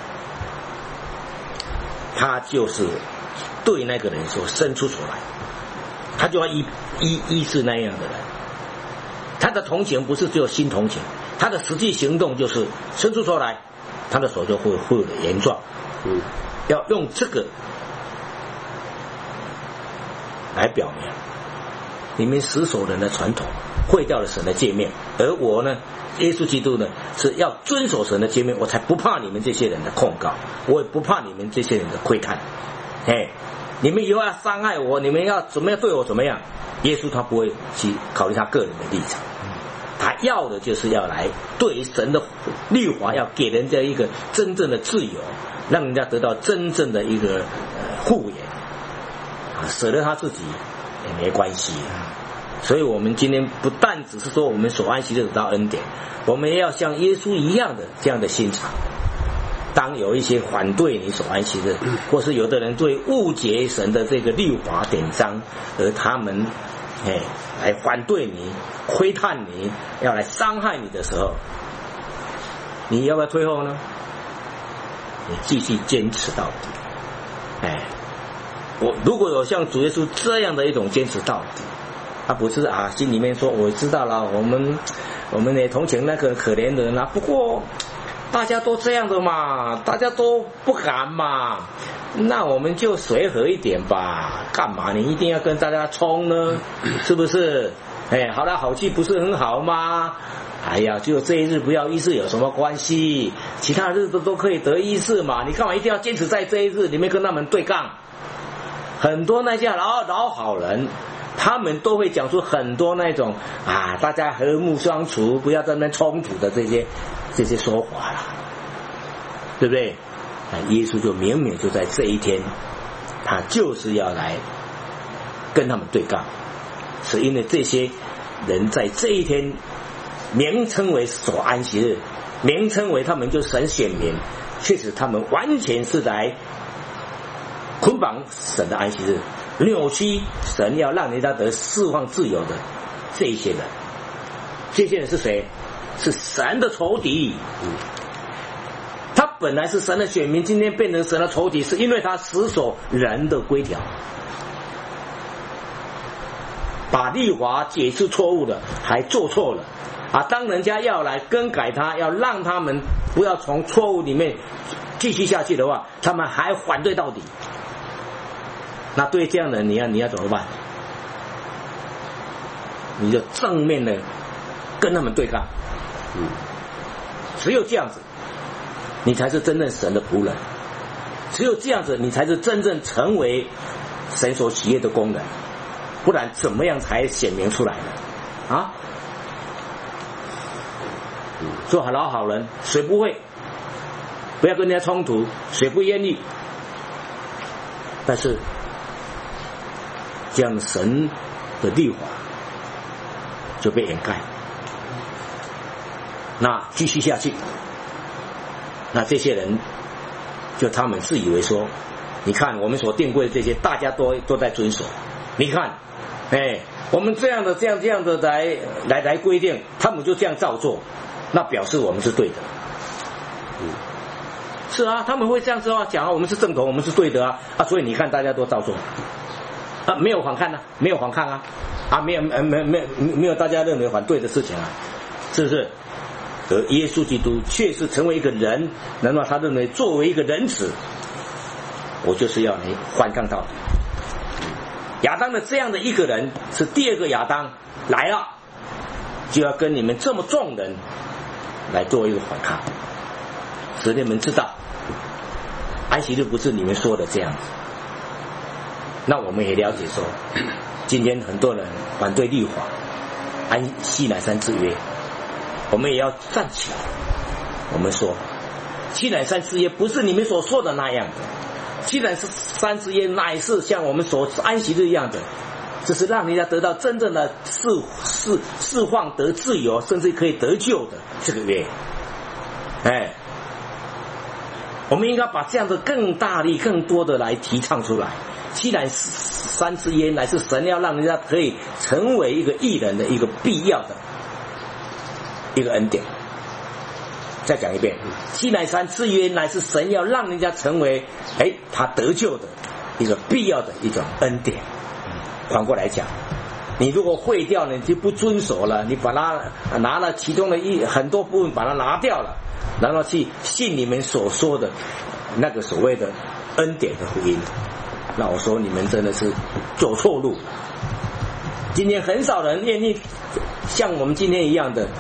他就是对那个人说伸出手来，他就要医治那样的人。他的同情不是只有心同情，他的实际行动就是伸出手来，他的手就会有炎状。要用这个来表明你们死守人的传统，毁掉了神的诫命，而我呢，耶稣基督呢，是要遵守神的诫命，我才不怕你们这些人的控告，我也不怕你们这些人的窥探。你们以后要伤害我，你们要怎么样对我怎么样，耶稣他不会去考虑他个人的立场，他要的就是要来对于神的律法要给人家一个真正的自由，让人家得到真正的一个护眼，舍了他自己也没关系。所以我们今天不但只是说我们守安息日得到恩典，我们也要像耶稣一样的这样的心肠。当有一些反对你守安息日，或是有的人对误解神的这个律法典章，而他们来反对你、窥探你、要来伤害你的时候，你要不要退后呢？你继续坚持到底。我如果有像主耶稣这样的一种坚持到底，他不是心里面说我知道了，我们也同情那个可怜的人不过大家都这样的嘛，大家都不敢嘛，那我们就随和一点吧，干嘛你一定要跟大家冲呢？是不是？好来好去不是很好吗？就这一日不要医治有什么关系？其他日子都可以得医治嘛，你干嘛一定要坚持在这一日里面跟他们对杠？很多那些老好人，他们都会讲出很多那种大家和睦相处，不要在那边冲突的这些说法啦，对不对？耶稣就明明就在这一天他就是要来跟他们对抗，是因为这些人在这一天名称为守安息日，名称为他们就神选民，确实他们完全是来捆绑神的安息日，扭曲神要让人家得释放自由的这一些人。这些人是谁？是神的仇敌。他本来是神的选民，今天变成神的仇敌，是因为他死守人的规条，把律法解释错误了，还做错了啊！当人家要来更改他，要让他们不要从错误里面继续下去的话，他们还反对到底。那对这样的人，你要怎么办？你就正面的跟他们对抗。只有这样子，你才是真正神的仆人。只有这样子，你才是真正成为神所喜悦的工人。不然怎么样才显明出来呢？啊？做好老好人，谁不会？不要跟人家冲突，谁不愿意？但是这样神的律法就被掩盖。那继续下去，那这些人就他们自以为说，你看我们所定规的这些，大家都在遵守。你看，我们这样的来规定，他们就这样照做，那表示我们是对的。是啊，他们会这样子讲啊，我们是正统，我们是对的啊，所以你看大家都照做啊，没有反抗啊，没有反抗啊，没有大家认为反对的事情啊，是不是？而耶稣基督确实成为一个人，难道他认为作为一个人子，我就是要你反抗到底？亚当的这样的一个人是第二个亚当来了，就要跟你们这么众人来做一个反抗，使你们知道安息日不是你们说的这样子。那我们也了解说，今天很多人反对律法，安西乃山之约，我们也要站起来。我们说西乃山之约不是你们所说的那样的，西乃山之约乃是像我们所安息日一样的，这是让人家得到真正的释放得自由，甚至可以得救的这个约。我们应该把这样的更大力更多的来提倡出来。西乃山之约乃是神要让人家可以成为一个义人的一个必要的一个恩典。再讲一遍，西乃山之约乃是神要让人家成为他得救的一个必要的一种恩典。反过来讲，你如果废掉了，你就不遵守了，你把它拿了其中的很多部分把它拿掉了，然后去信你们所说的那个所谓的恩典的福音，那我说你们真的是走错路。今天很少人愿意像我们今天一样的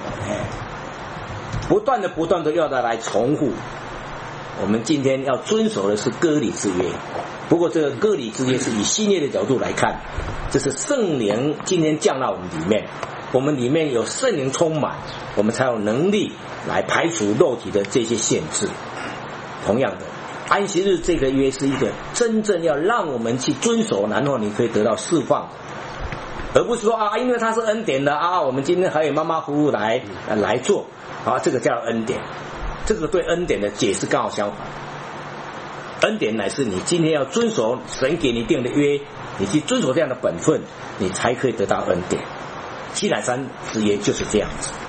不断的要来重复。我们今天要遵守的是割礼之约，不过这个割礼之约是以新约的角度来看，这是圣灵今天降到我们里面，我们里面有圣灵充满，我们才有能力来排除肉体的这些限制。同样的，安息日这个约是一个真正要让我们去遵守，然后你可以得到释放，而不是说因为它是恩典的我们今天还有马马虎虎来做这个叫恩典。这个对恩典的解释刚好相反，恩典乃是你今天要遵守神给你定的约，你去遵守这样的本分，你才可以得到恩典。西乃山之约就是这样子。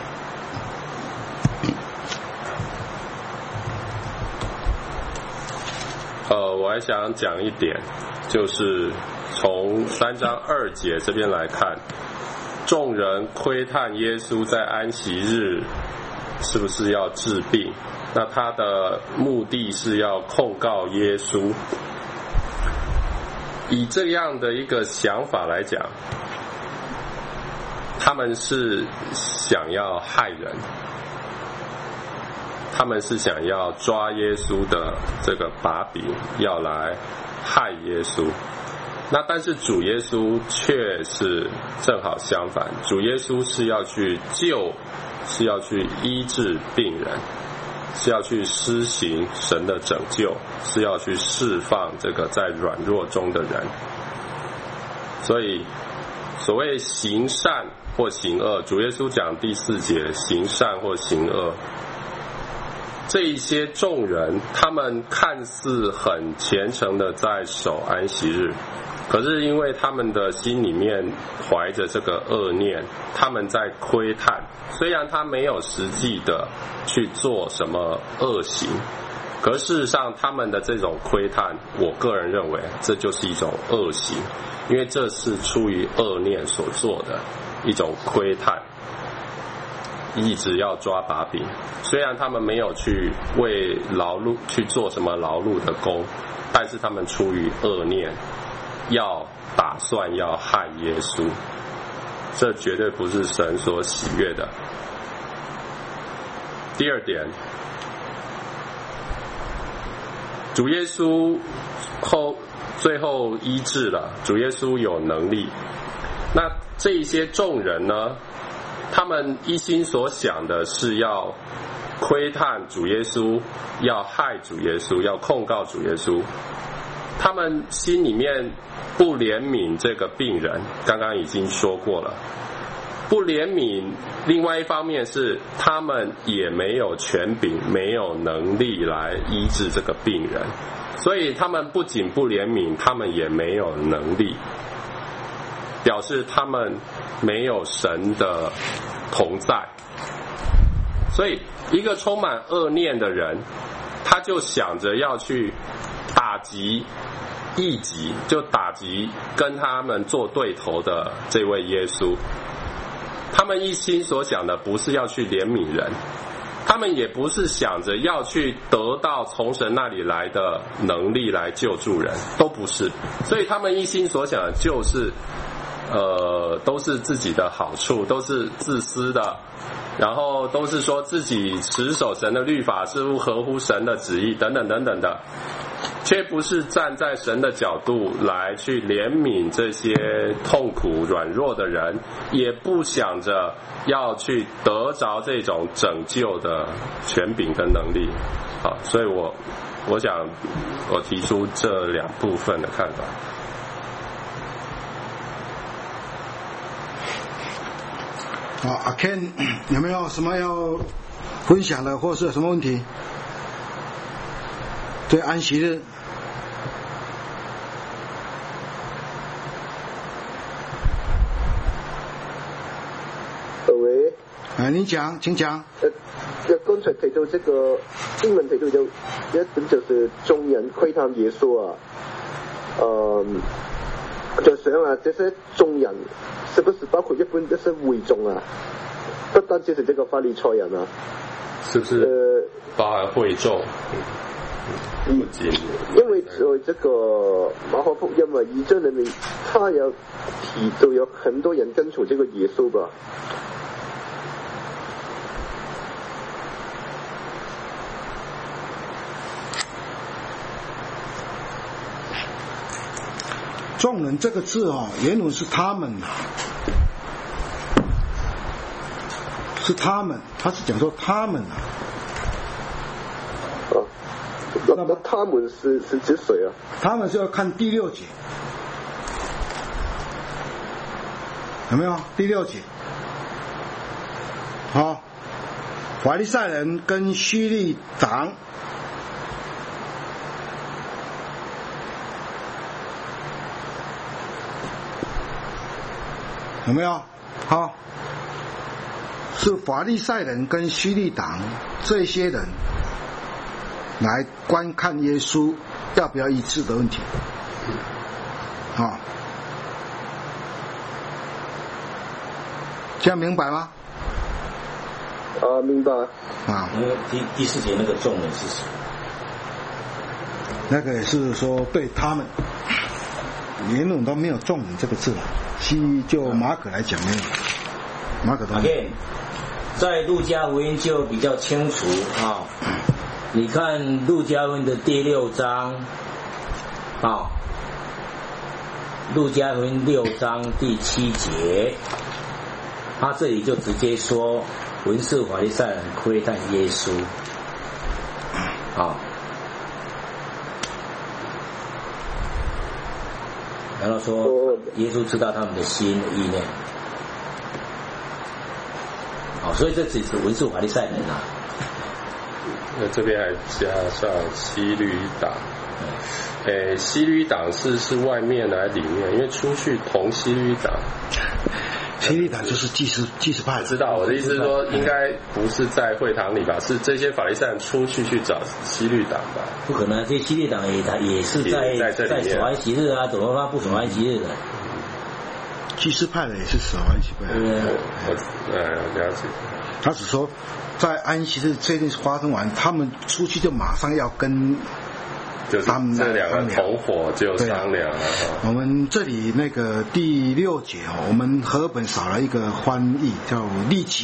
我还想讲一点，就是从3章2节这边来看，众人窥探耶稣在安息日是不是要治病，那他的目的是要控告耶稣。以这样的一个想法来讲，他们是想要害人，他们是想要抓耶稣的这个把柄，要来害耶稣。那但是主耶稣却是正好相反，主耶稣是要去救，是要去医治病人。 是要去施行神的拯救，是要去释放这个在软弱中的人。所以所谓行善或行恶，主耶稣讲第4节，行善或行恶，这一些众人他们看似很虔诚的在守安息日，可是因为他们的心里面怀着这个恶念，他们在窥探，虽然他没有实际的去做什么恶行，可事实上他们的这种窥探，我个人认为这就是一种恶行，因为这是出于恶念所做的一种窥探，一直要抓把柄。虽然他们没有去为劳碌去做什么劳碌的工，但是他们出于恶念，要打算要害耶稣，这绝对不是神所喜悦的。第二点，主耶稣最后医治了，主耶稣有能力。那这一些众人呢，他们一心所想的是要窥探主耶稣，要害主耶稣，要控告主耶稣。他们心里面不怜悯这个病人，刚刚已经说过了。不怜悯，另外一方面是他们也没有权柄，没有能力来医治这个病人，所以他们不仅不怜悯，他们也没有能力，表示他们没有神的同在。所以一个充满恶念的人，他就想着要去打击异己，就打击跟他们做对头的这位耶稣。他们一心所想的不是要去怜悯人，他们也不是想着要去得到从神那里来的能力来救助人，都不是。所以他们一心所想的就是都是自己的好处，都是自私的，然后都是说自己持守神的律法是不合乎神的旨意等等等等的，却不是站在神的角度来去怜悯这些痛苦软弱的人，也不想着要去得着这种拯救的权柄跟能力。好，所以我想我提出这两部分的看法。 好，阿 Ken 有没有什么要分享的，或是有什么问题？对安息日， 喂， 你讲，请讲。 刚才提到这个经文提到有一點就是眾人窺探耶穌啊，就想啊，這些眾人是不是包括一些會眾啊？不單止是這個法利賽人啊， 是不是包含會眾？ 因為在這個馬可福音啊2章裡面，他有提到有很多人跟隨這個耶穌吧。 众人这个字原文是他们是他们，他是讲说他们那他们是指谁啊？ 他们是要看第6节，有没有？第6节，好，法利赛人跟希律党。有没有？好，是法利赛人跟希律党这些人来观看耶稣要不要医治的问题。好，这样明白吗？ 明白。 那第4节那个众人是谁？ 那个也是说对他们，原文都没有众人这个字了。就马可来讲没有，马可都没有。 Okay, 在路加福音就比较清楚啊。你看路加福音的第6章啊，路加福音6章第7节，他这里就直接说文士法利赛人窥探耶稣好，然后说耶稣知道他们的心的意念，好，所以这只是文士法利赛人啊。 那这边还加上希律党，希律党是外面还是里面？因为出去同希律党。 希律党就是祭司派。 知道我的意思是说，应该不是在会堂里吧？是这些法利赛人出去找希律党吧？ 不可能，这希律党也是在守安息日啊，怎么不守安息日的？ 祭司派的也是守安息派的。 我了解。 他只说，在安息日这件事发生完，他们出去就马上要跟。 就是这两个同伙就商量了。 我们这里那个第6节我们和本少了一个翻译，叫利己。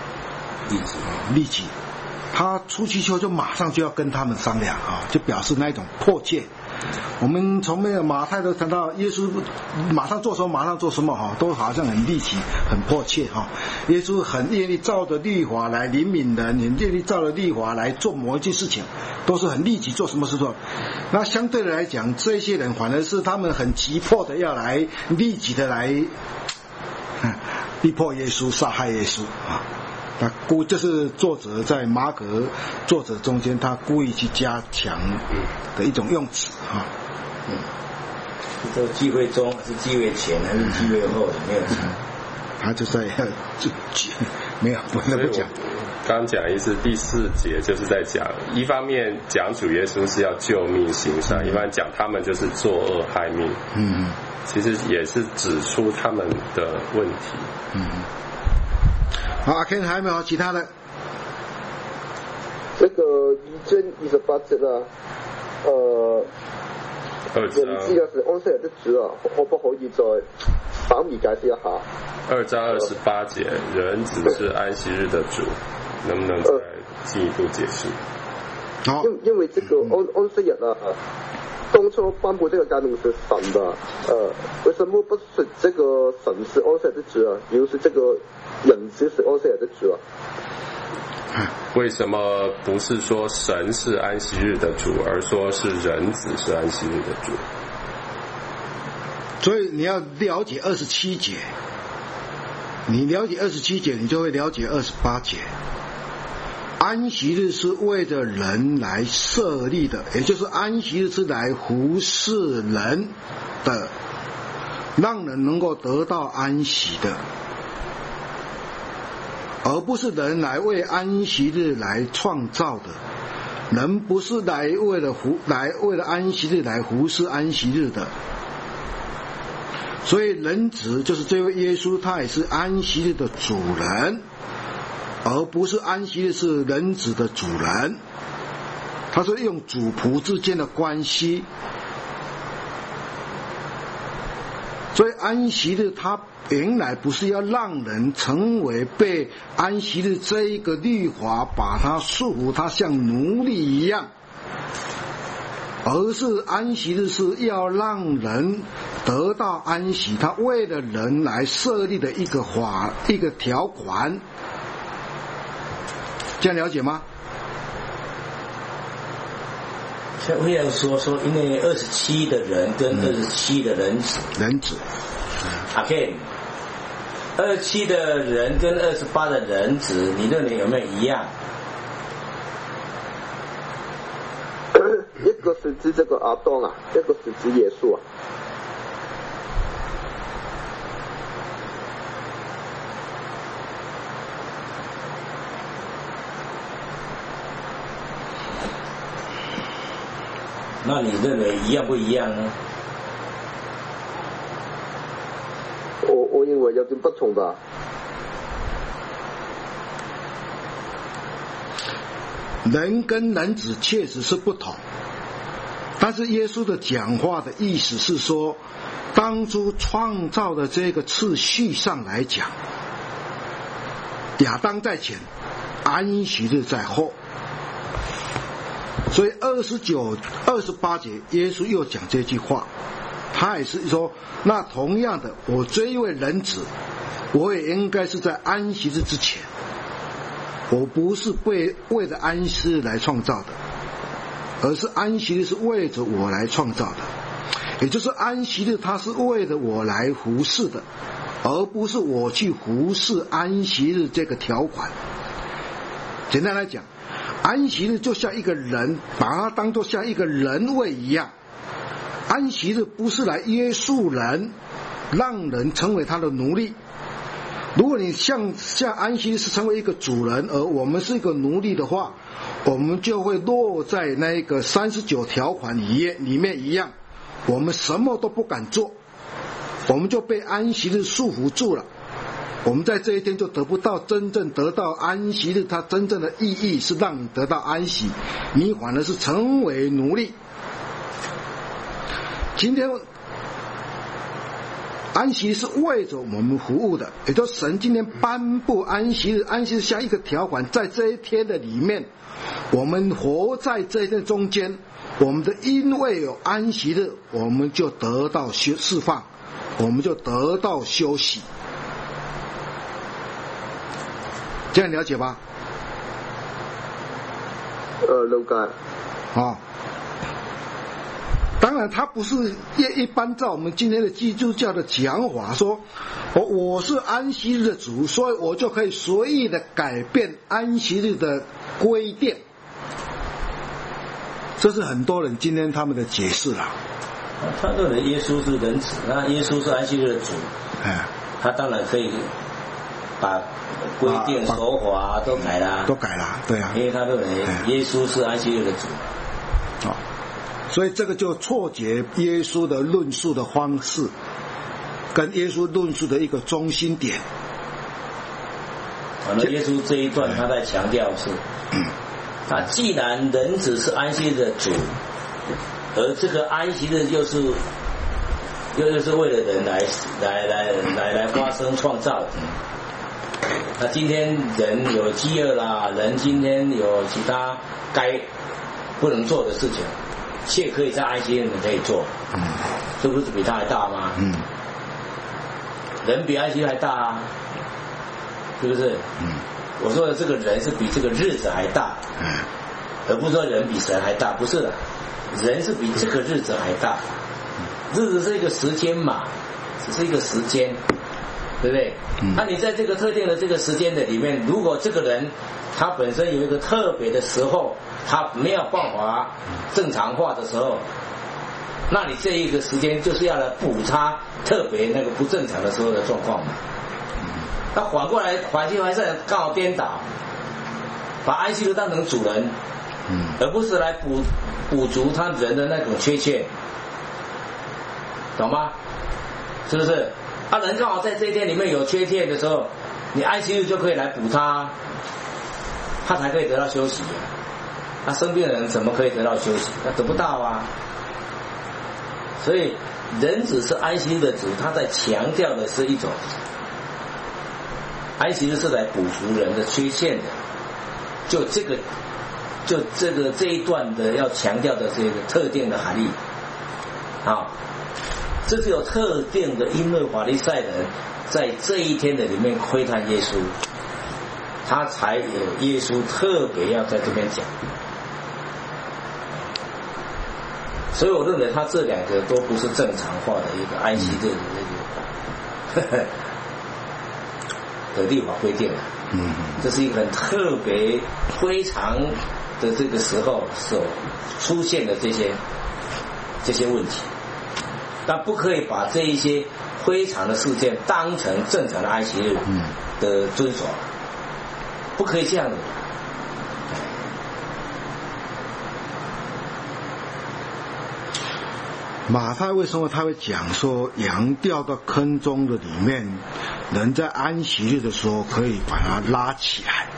他出去之后就马上就要跟他们商量啊，就表示那一种迫切。我们从那个马太都谈到耶稣马上做什么哈，都好像很立即很迫切哈。耶稣很愿意照着律法来怜悯人，很愿意照着律法来做某一件事情，都是很立即做什么事做。那相对的来讲，这些人反而是他们很急迫的要来立即的来逼迫耶稣，杀害耶稣啊。这是作者在马可作者中间，他故意去加强的一种用词啊。 这个聚会中是聚会前还是聚会后？没有讲。 他就在没有，我都不讲。 刚讲意思，第4节就是在讲，一方面讲主耶稣是要救命行善，一方面讲他们就是作恶害命。其实也是指出他们的问题。 好，阿 Ken 还有没有其他的？ 这个2章28節啦，唔知嘅是安息日的主啊，可不可以再反而解釋一下 ？2章28節，人子是安息日的主，能不能再進一步解釋？ 因為這個安息日啊，當初頒布這個誡命是神的，為什麼不是這個神是安息日的主啊？又是這個人子是安息日的主啊？ 为什么不是说神是安息日的主，而说是人子是安息日的主？ 所以你要了解27节，你了解27节，你就会了解28节。安息日是为着人来设立的，也就是安息日是来服侍人的，让人能够得到安息的，而不是人来为安息日来创造的。人不是来为了安息日来服侍安息日的。所以人子就是这位耶稣，他也是安息日的主人，而不是安息日是人子的主人。他是用主仆之间的关系。所以安息日他原来不是要让人成为被安息日这一个律法把他束缚，他像奴隶一样，而是安息日是要让人得到安息，他为了人来设立的一个条款。这样了解吗？ 我想说，因为27的人跟27的人子，OK， 27的人跟28的人子，你认为有没有一样？ 一个是指这个亚当啊，一个是指耶稣啊。 那你认为一样不一样呢？ 我认为有点不同吧。 人跟人子确实是不同，但是耶稣的讲话的意思是说，当初创造的这个次序上来讲，亚当在前，安息日在后。所以29、28节耶稣又讲这句话，他也是说，那同样的，我这一位人子，我也应该是在安息日之前，我不是为了安息日来创造的。 而是安息日是为着我来创造的，也就是安息日它是为了我来服侍的，而不是我去服侍安息日这个条款。简单来讲，安息日就像一个人，把它当作像一个人位一样。安息日不是来约束人，让人成为他的奴隶。如果你像安息日是成为一个主人，而我们是一个奴隶的话，我们就会落在那个39条款里面一样，我们什么都不敢做，我们就被安息日束缚住了。我们在这一天就真正得到安息日，它真正的意义是让你得到安息，你反而是成为奴隶。今天安息是为着我们服务的，也就是神今天颁布安息日，安息日像一个条款，在这一天的里面，我们活在这一天中间，我们的因为有安息日，我们就得到释放，我们就得到休息。这样了解吧？ 了解。 啊，当然，它不是一般照我们今天的基督教的讲法说，我是安息日的主，所以我就可以随意的改变安息日的规定。这是很多人今天他们的解释啦。 他认为耶稣是人子，那耶稣是安息日的主，他当然可以把规定手法都改了，对啊，因为他认为耶稣是安息日的主。 所以这个就错解耶稣的论述的方式，跟耶稣论述的一个中心点。 那耶稣这一段他在强调是，他既然人子是安息日的主，而这个安息日又是为了人来发生创造的。那今天人有饥饿啦，人今天有其他该不能做的事情，却可以在安息日可以做，这不是比他还大吗？人比安息日还大啊，是不是？我说的这个人是比这个日子还大，而不是说人比神还大，不是的，人是比这个日子还大。日子是一个时间嘛，只是一个时间，对不对？那你在这个特定的这个时间的里面，如果这个人他本身有一个特别的时候，他没有办法正常化的时候，那你这一个时间就是要来补他特别那个不正常的时候的状况嘛。那反过来环境还是刚好颠倒，把安息日当成主人，而不是来补足他人的那种缺陷，懂吗？是不是？人刚好在这一天里面有缺陷的时候，你安息日就可以来补他，他才可以得到休息。那生病的人怎么可以得到休息？他得不到啊。所以人子是安息日的主，他在强调的是一种安息日是来补足人的缺陷的。这一段的要强调的这个特定的含义啊。这是有特定的，因为法利赛人在这一天的里面窥探耶稣，他才有耶稣特别要在这边讲。所以我认为他这两个都不是正常化的一个安息日的那个的律法规定。这是一个很特别非常的这个时候所出现的这些问题。但不可以把这一些非常的事件当成正常的安息日的遵守，不可以这样的。 马太为什么他会讲说羊掉到坑中的里面，人在安息日的时候可以把它拉起来？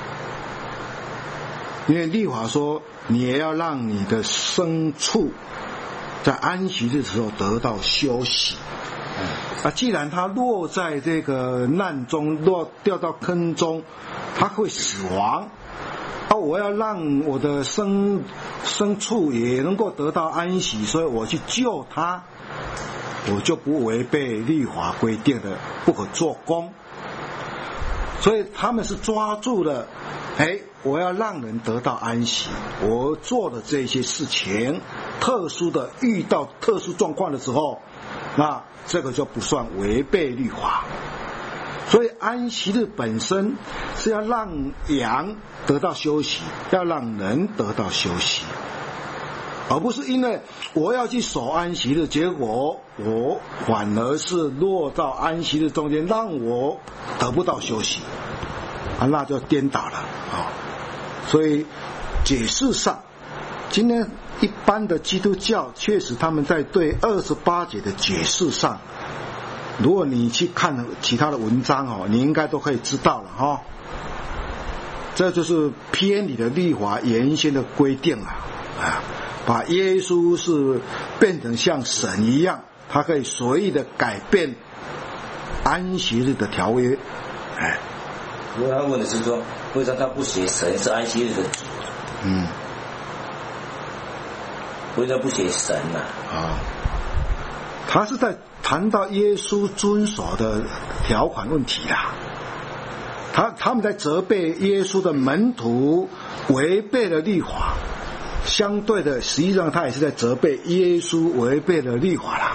因为律法说你也要让你的牲畜在安息日的时候得到休息。既然他落在这个难中，掉到坑中，他会死亡。我要让我的牲畜也能够得到安息，所以我去救他，我就不违背律法规定的不可做工。所以他们是抓住了我要让人得到安息，我做的这些事情，特殊的遇到特殊状况的时候，那这个就不算违背律法。所以安息日本身是要让羊得到休息，要让人得到休息，而不是因为我要去守安息日，结果我反而是落到安息日中间，让我得不到休息那就颠倒了所以解释上，今天一般的基督教确实他们在对28节的解释上，如果你去看其他的文章你应该都可以知道了这就是偏离了律法原先的规定把耶稣是变成像神一样，他可以随意的改变安息日的条约因为他问的是说，为什么他不写神是安息日的主？为什么不写神呢？ 他是在谈到耶稣遵守的条款问题他们在责备耶稣的门徒违背了律法，相对的，实际上他也是在责备耶稣违背了律法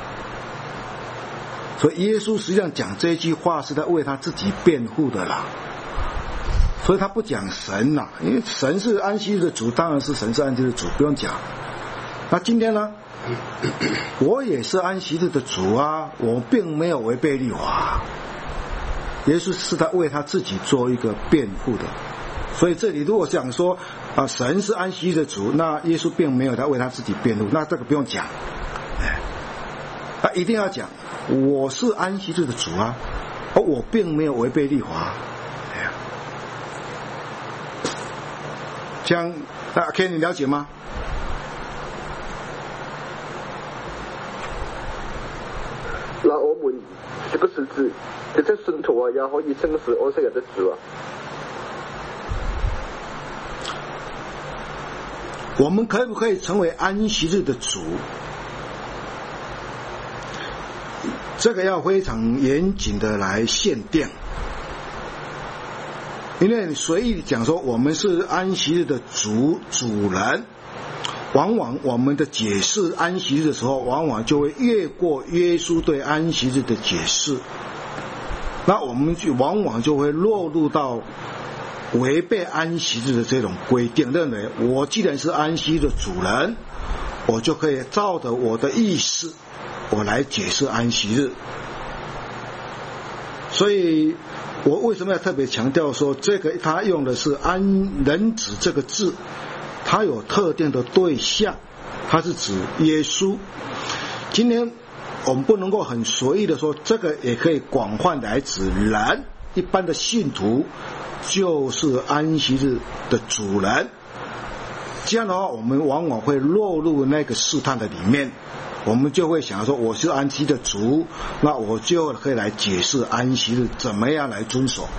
所以耶稣实际上讲这句话是在为他自己辩护的所以他不讲神因为神是安息日的主，当然是神是安息日的主，不用讲。那今天呢，我也是安息日的主我并没有违背律法，耶稣是在为他自己做一个辩护的。所以这里如果讲说神是安息日的主，那耶稣并没有在为他自己辩护，那这个不用讲他一定要讲我是安息日的主我并没有违背律法这样可以你了解吗？ 那我们是不是指这些信徒也可以称是安息日的主我们可不可以成为安息日的主？这个要非常严谨的来限定，因为你随意讲说我们是安息日的主人，往往我们的解释安息日的时候，往往就会越过耶稣对安息日的解释，那我们就往往就会落入到违背安息日的这种规定，认为我既然是安息日的主人，我就可以照着我的意思我来解释安息日。所以我为什么要特别强调说这个他用的是人子这个字，它有特定的对象，它是指耶稣。今天我们不能够很随意的说这个也可以广泛来指人，一般的信徒就是安息日的主人，这样的话我们往往会落入那个试探的里面，我们就会想说我是安息的主，那我就可以来解释安息日怎么样来遵守。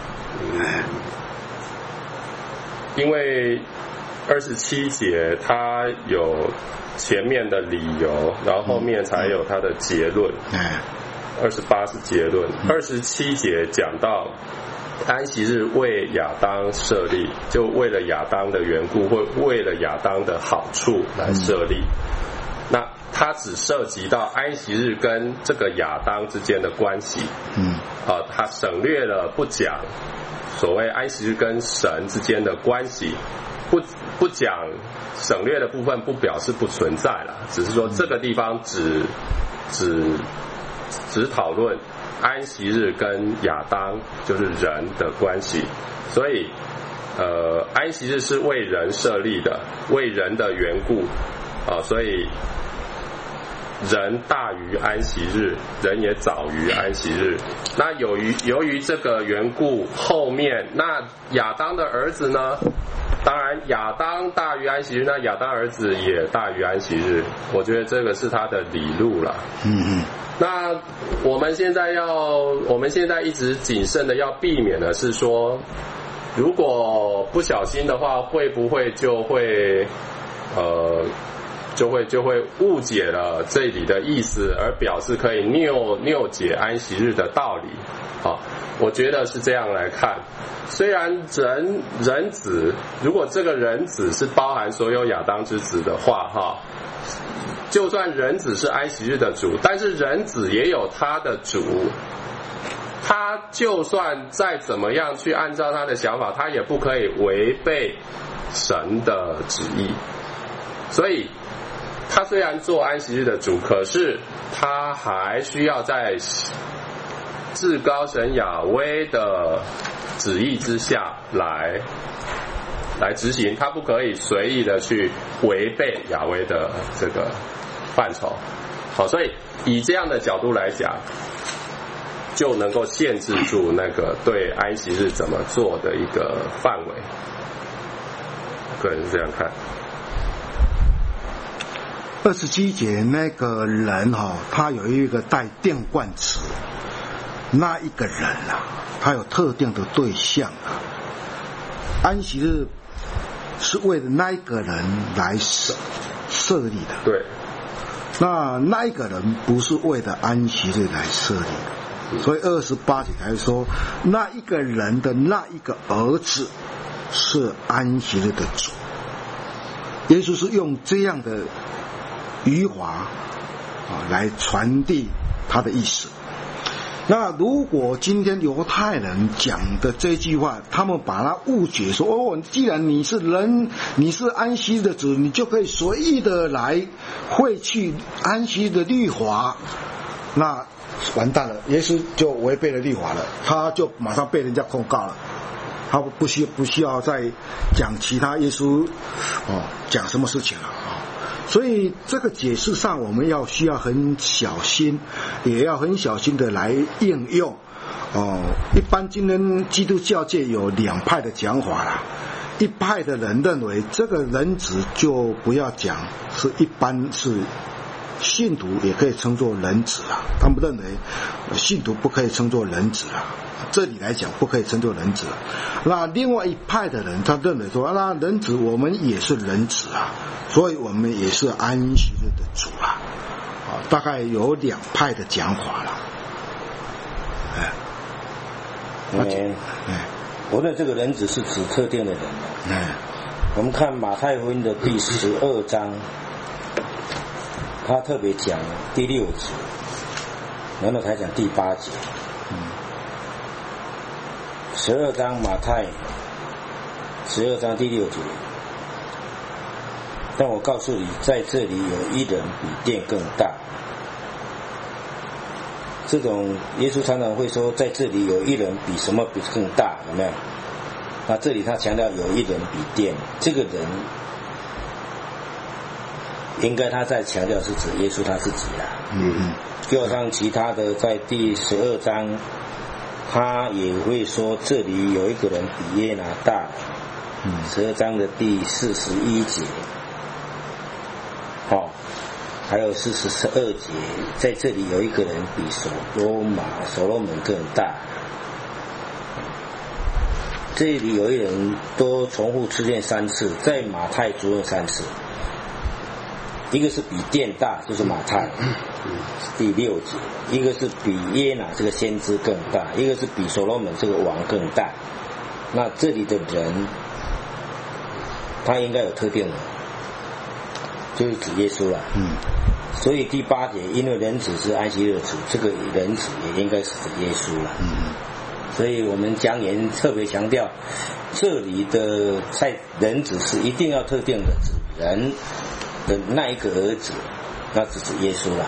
因为27节它有前面的理由，然后后面才有它的结论。28是结论，27节讲到安息日为亚当设立，就为了亚当的缘故，或为了亚当的好处来设立。那它只涉及到安息日跟这个亚当之间的关系。它省略了不讲所谓安息日跟神之间的关系，不讲省略的部分，不表示不存在了，只是说这个地方只讨论安息日跟亚当就是人的关系。所以安息日是为人设立的，为人的缘故所以人大于安息日，人也早于安息日。那由于这个缘故，后面那亚当的儿子呢，当然亚当大于安息日，那亚当儿子也大于安息日。我觉得这个是他的理路啦。那我们现在一直谨慎的要避免的是说，如果不小心的话，会不会就会就会误解了这里的意思，而表示可以拗解安息日的道理。我觉得是这样来看。虽然人子，如果这个人子是包含所有亚当之子的话，就算人子是安息日的主，但是人子也有他的主，他就算再怎么样去按照他的想法，他也不可以违背神的旨意。所以他虽然做安息日的主，可是他还需要在至高神亚威的旨意之下来执行，他不可以随意的去违背亚威的这个范畴。所以以这样的角度来讲，就能够限制住那个对安息日怎么做的一个范围。个人是这样看。 27节那个人他有一个带定冠词，那一个人他有特定的对象安息日是为了那一个人来设立的。 对， 那一个人不是为了安息日来设立的，所以28节才说那一个人的那一个儿子是安息日的主。耶稣是用这样的语法来传递他的意思。那如果今天犹太人讲的这句话，他们把它误解说既然你是人，你是安息日的主，你就可以随意的来废去安息日的律法，那完蛋了，耶稣就违背了律法了，他就马上被人家控告了，他不需要再讲其他耶稣讲什么事情了。所以这个解释上我们需要很小心，也要很小心的来应用。一般今天基督教界有两派的讲法啦，一派的人认为这个人子就不要讲，是一般是信徒也可以称作人子啦，他们认为信徒不可以称作人子啦，这里来讲不可以称作人子啦。那另外一派的人他认为说，那人子我们也是人子啊，所以我们也是安息日的主啦。大概有两派的讲法啦。 我认这个人子是指特定的人。我们看马太福音的第12章，他特别讲第6节，然后才讲第8节。12章马太12章第6节，但我告诉你，在这里有一人比殿更大。这种耶稣常常会说，在这里有一人比什么比更大，有没有？那这里他强调有一人比殿，这个人应该他在强调是指耶稣他自己啦。就好像其他的在第12章，他也会说这里有一个人比耶拿大。12章的第41节，还有42节，在这里有一个人比所罗门更大。这里有一人都重复出现3次，在马太出现3次，一个是比殿大，就是马太第6节，一个是比耶拿这个先知更大，一个是比所罗门这个王更大。那这里的人他应该有特定的，就是指耶稣了。所以第8节，因为人子是安息日的主，这个人子也应该是指耶稣了。所以我们讲言特别强调，这里的在人子是一定要特定的指人的那一个儿子，那只是耶稣了。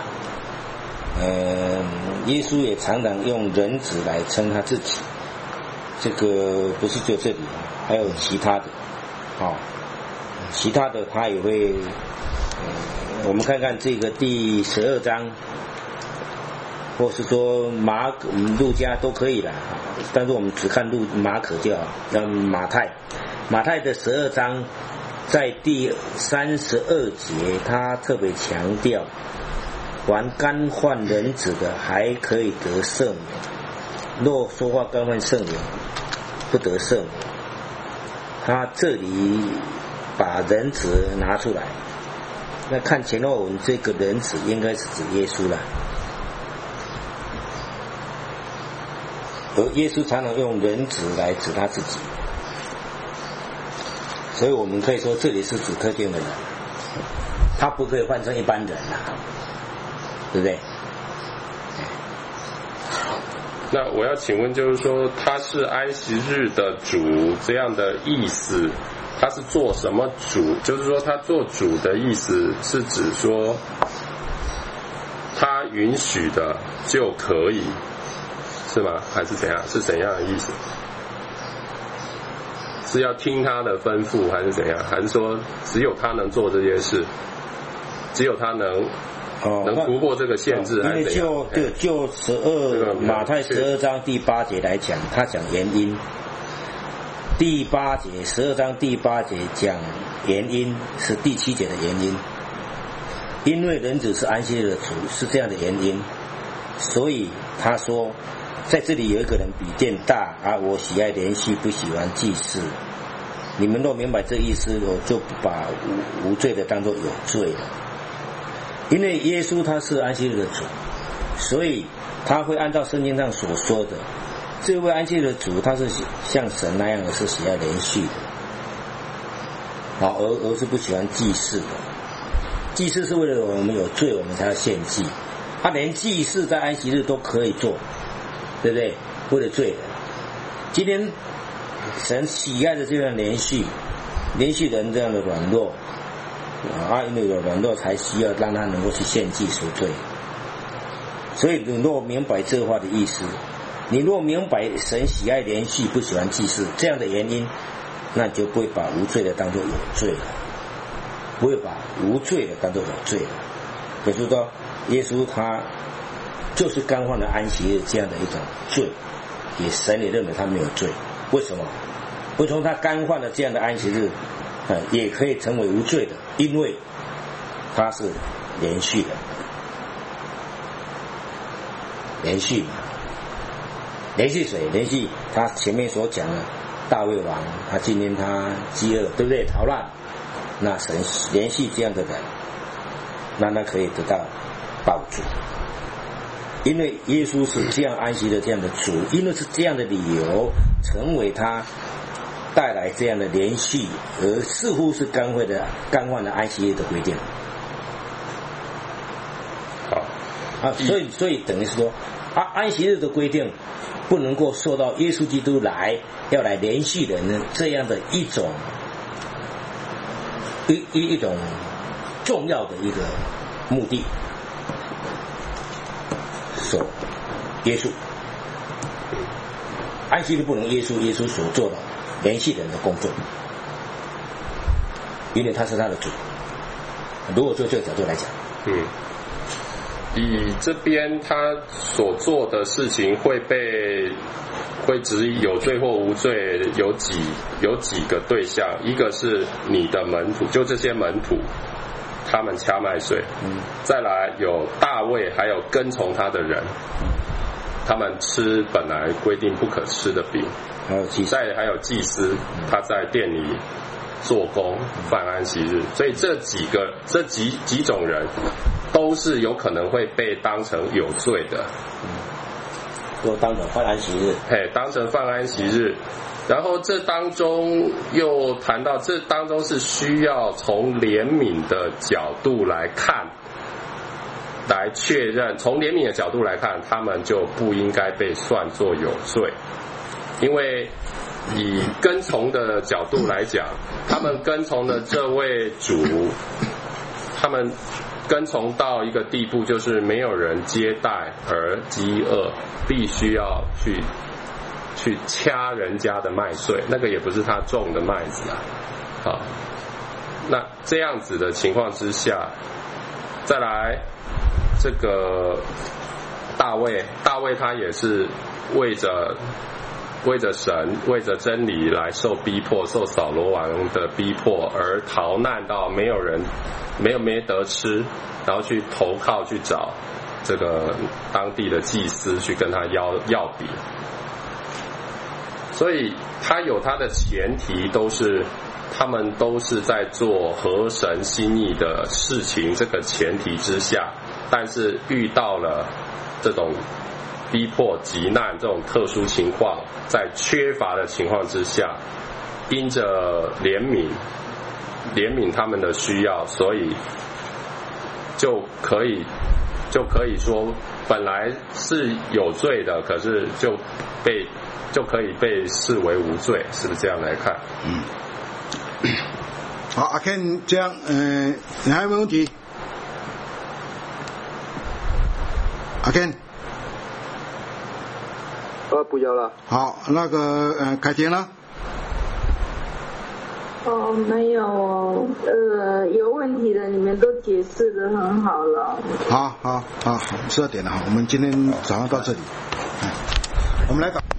耶稣也常常用人子来称他自己，这个不是就这里，还有其他的。其他的他也会，我们看看这个第12章，或是说路加都可以了，但是我们只看马可就好。马太的12章在第32节，他特别强调，凡干犯人子的还可以得赦免，若说话干犯圣灵，不得赦免。他这里把人子拿出来， 那看前后文，这个人子应该是指耶稣了。而耶稣常常用人子来指他自己，所以我们可以说这里是指特定的人，他不可以换成一般人啦，对不对？ 那我要请问，就是说他是安息日的主这样的意思，他是做什么主？就是说他做主的意思是指说他允许的就可以，是吗？还是怎样？是怎样的意思？是要听他的吩咐还是怎样？还是说只有他能做这件事，只有他能突破这个限制？ 因为就马太12章第8节来讲，他讲原因。第8节12章第8节讲原因，是第7节的原因。因为人子是安息日的主，是这样的原因，所以他说在这里有一个人比殿大，我喜爱连续，不喜欢祭祀。你们若明白这意思，我就不把无罪的当作有罪了。因为耶稣他是安息日的主，所以他会按照圣经上所说的，这位安息日的主他是像神那样的是喜爱连续的，而是不喜欢祭祀的。祭祀是为了我们有罪，我们才要献祭。他连祭祀在安息日都可以做，对不对？为了罪人。今天神喜爱的这样连续人这样的软弱因为有软弱才需要让他能够去献祭赎罪。所以你若明白这话的意思，你若明白神喜爱连续，不喜欢祭祀这样的原因，那你就不会把无罪的当作有罪了，不会把无罪的当作有罪了。也就是说，耶稣他就是干犯了安息日这样的一种罪，神也认为他没有罪。为什么？为什么他干犯了这样的安息日也可以成为无罪的？因为他是连续的，连续谁？连续他前面所讲的大卫王，他今天他饥饿，对不对？逃难，那神连续这样的人，那他可以得到报主。因为耶稣是这样安息的这样的主，因为是这样的理由，成为他带来这样的连续，而似乎是干犯了安息日的规定。好所以等于是说安息日的规定不能够受到耶稣基督要来连续的这样的一种重要的一个目的所约束。安息日不能约束耶稣所做的连续人的工作，因为他是他的主。如果就这个角度来讲， 以这边他所做的事情会质疑有罪或无罪，有几个对象，一个是你的门徒，就这些门徒他们掐麦穗，再来有大卫还有跟从他的人，他们吃本来规定不可吃的饼，再还有祭司他在店里做工犯安息日，所以这几种人都是有可能会被当成有罪的， 又当成犯安息日， 当成犯安息日。然后这当中又谈到，这当中是需要从怜悯的角度来看，来确认，从怜悯的角度来看，他们就不应该被算作有罪。因为以跟从的角度来讲，他们跟从的这位主，他们跟从到一个地步，就是没有人接待而饥饿，必须要去掐人家的麦穗，那个也不是他种的麦子啊。那这样子的情况之下，再来这个大卫他也是为着神，为着真理来受逼迫，受扫罗王的逼迫而逃难到没得吃，然后去投靠去找这个当地的祭司去跟他要饼。所以他有他的前提，都是他们都是在做合神心意的事情，这个前提之下，但是遇到了这种逼迫、急难这种特殊情况，在缺乏的情况之下，因着怜悯他们的需要，所以就可以说本来是有罪的，可是就可以被视为无罪，是不是这样来看？ 好，阿 Ken 这样，你还有没有问题？阿 Ken？ 不要了。 好，那个凯婷呢？ 没有，有问题的你们都解释得很好了。 好，12点了哈，我们今天早上到这里，我们来打。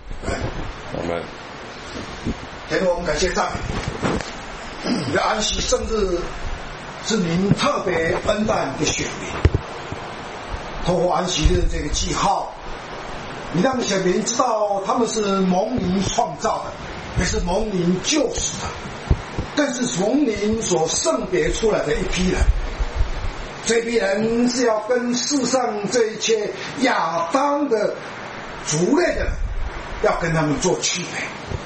我们感谢赞美，你的安息圣日是您特别恩待你的选民，透过安息日这个记号，你让选民知道他们是蒙您创造的，也是蒙您救赎的，更是蒙您所圣别出来的一批人。这批人是要跟世上这一切亚当的族类的人，要跟他们做区别。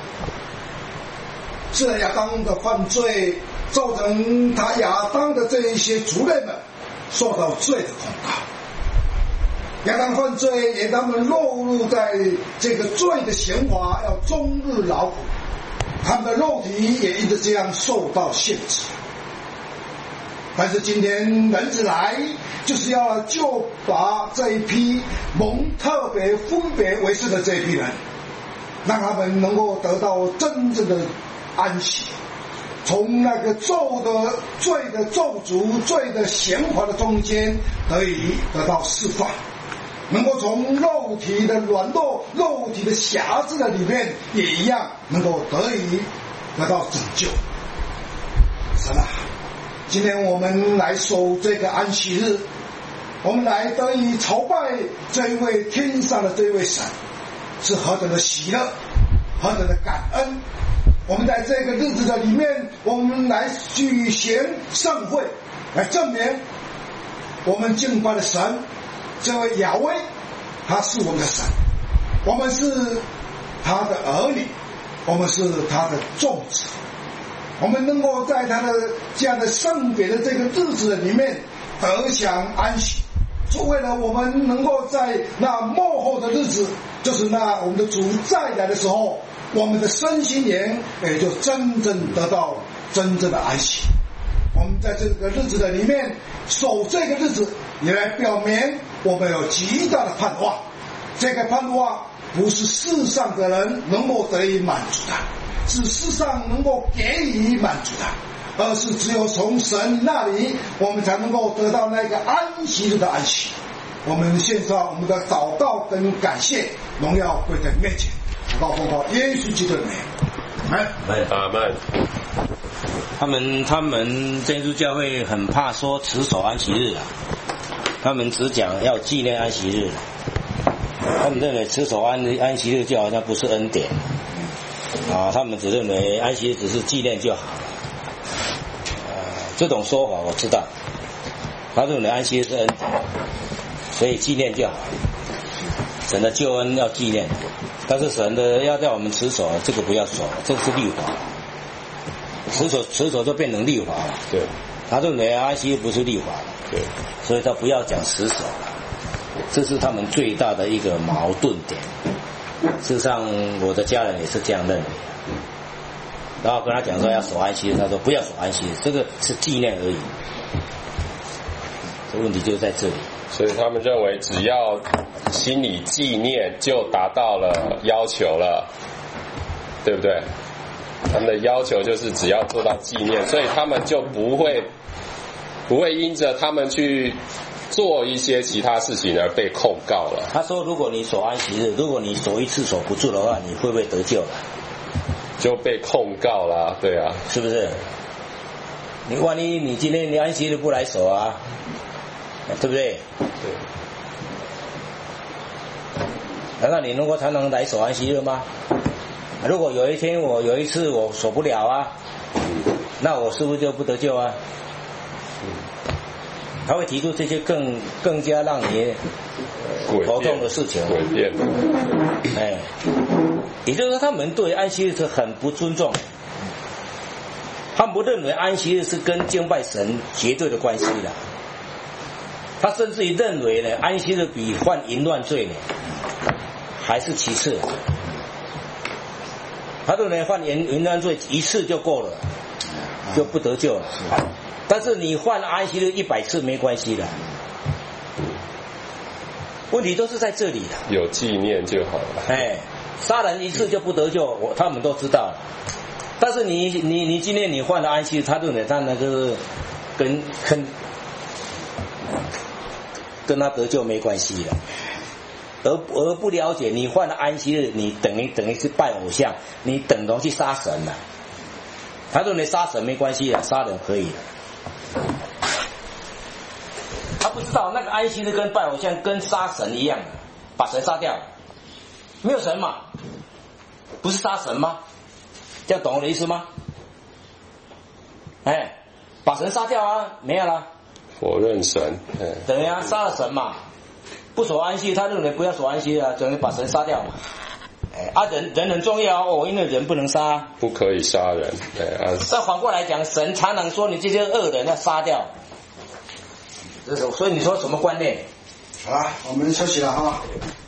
是亚当的犯罪造成他亚当的这一些族类们受到罪的控告，亚当犯罪也他们落入在这个罪的刑罚，要终日劳苦，他们的肉体也因着这样受到限制。但是今天人子来，就是要就把这一批蒙特别分别为圣的这一批人，让他们能够得到真正的安息，从那个罪的咒诅、罪的刑罚的中间得到释放，能够从肉体的软弱、肉体的瑕疵的里面也一样能够得到拯救。神啊，今天我们来守这个安息日，我们来得以朝拜这一位天上的这一位神，是何等的喜乐，何等的感恩。我们在这个日子的里面，我们来举行盛会，来证明我们敬拜的神，这位亚威，他是我们的神，我们是他的儿女，我们是他的众子，我们能够在他的这样的圣别的这个日子里面得享安息，是为了我们能够在那末后的日子，就是那我们的主再来的时候，我们的身心灵也就真正得到真正的安息。我们在这个日子的里面守这个日子，也来表明我们有极大的盼望。这个盼望不是世上的人能够得以满足的，是世上能够给予满足的，而是只有从神那里，我们才能够得到那个安息日的安息。我们献上我们的祷告跟感谢，荣耀归在面前。祷告奉靠耶稣基督的名， 阿门。 他们真耶稣教会很怕说持守安息日啊，他们只讲要纪念安息日，他们认为持守安息日就好像不是恩典啊，他们只认为安息日只是纪念就好。这种说法我知道，他认为安息日是恩典，所以纪念就好。神的救恩要纪念，但是神的要叫我们持守，这个不要守，这是律法。持守就变成律法了。 对， 他认为安息日不是律法， 对， 所以他不要讲持守了，这是他们最大的一个矛盾点。事实上，我的家人也是这样认为。然后跟他讲说要守安息日，他说不要守安息日，这个是纪念而已。这问题就在这里。 所以他们认为只要心里纪念就达到了要求了，对不对？他们的要求就是只要做到纪念，所以他们就不会因着他们去做一些其他事情而被控告了。 他说如果你守安息日，如果你守一次守不住的话，你会不会得救了？ 就被控告了，对啊， 是不是？你万一你今天你安息日不来守啊，对不对？ 对。 难道你能够才能来守安息日吗？如果有一天有一次我守不了啊， 那我是不是就不得救啊？他会提出这些更加让你头痛的事情。 诡辩。 哎，也就是说，他们对安息日是很不尊重，他们不认为安息日是跟敬拜神绝对的关系的。他甚至于认为呢，安息日比犯淫乱罪呢还是其次。他认为犯淫乱罪一次就够了，就不得救了。但是你犯安息日100次没关系的。问题都是在这里的。 有纪念就好了。 哎，杀人一次就不得救，他们都知道。但是你今天你犯了安息日，他认为他那个跟他得救没关系的。而不了解你犯了安息日，你等于是拜偶像，你等同去杀神了。他认为杀神没关系的，杀人可以的。他不知道那个安息日跟拜偶像跟杀神一样，把神杀掉，没有神嘛，不是杀神吗？这样懂我的意思吗？哎，把神杀掉啊，没有了。 否认神。 等于啊，杀了神嘛。不守安息，他认为不要守安息啊，等于把神杀掉嘛。人很重要哦，因为人不能杀， 不可以杀人。 但反过来讲，神常常说你这些恶人要杀掉。所以你说什么观念？ 好了，我们休息了哈。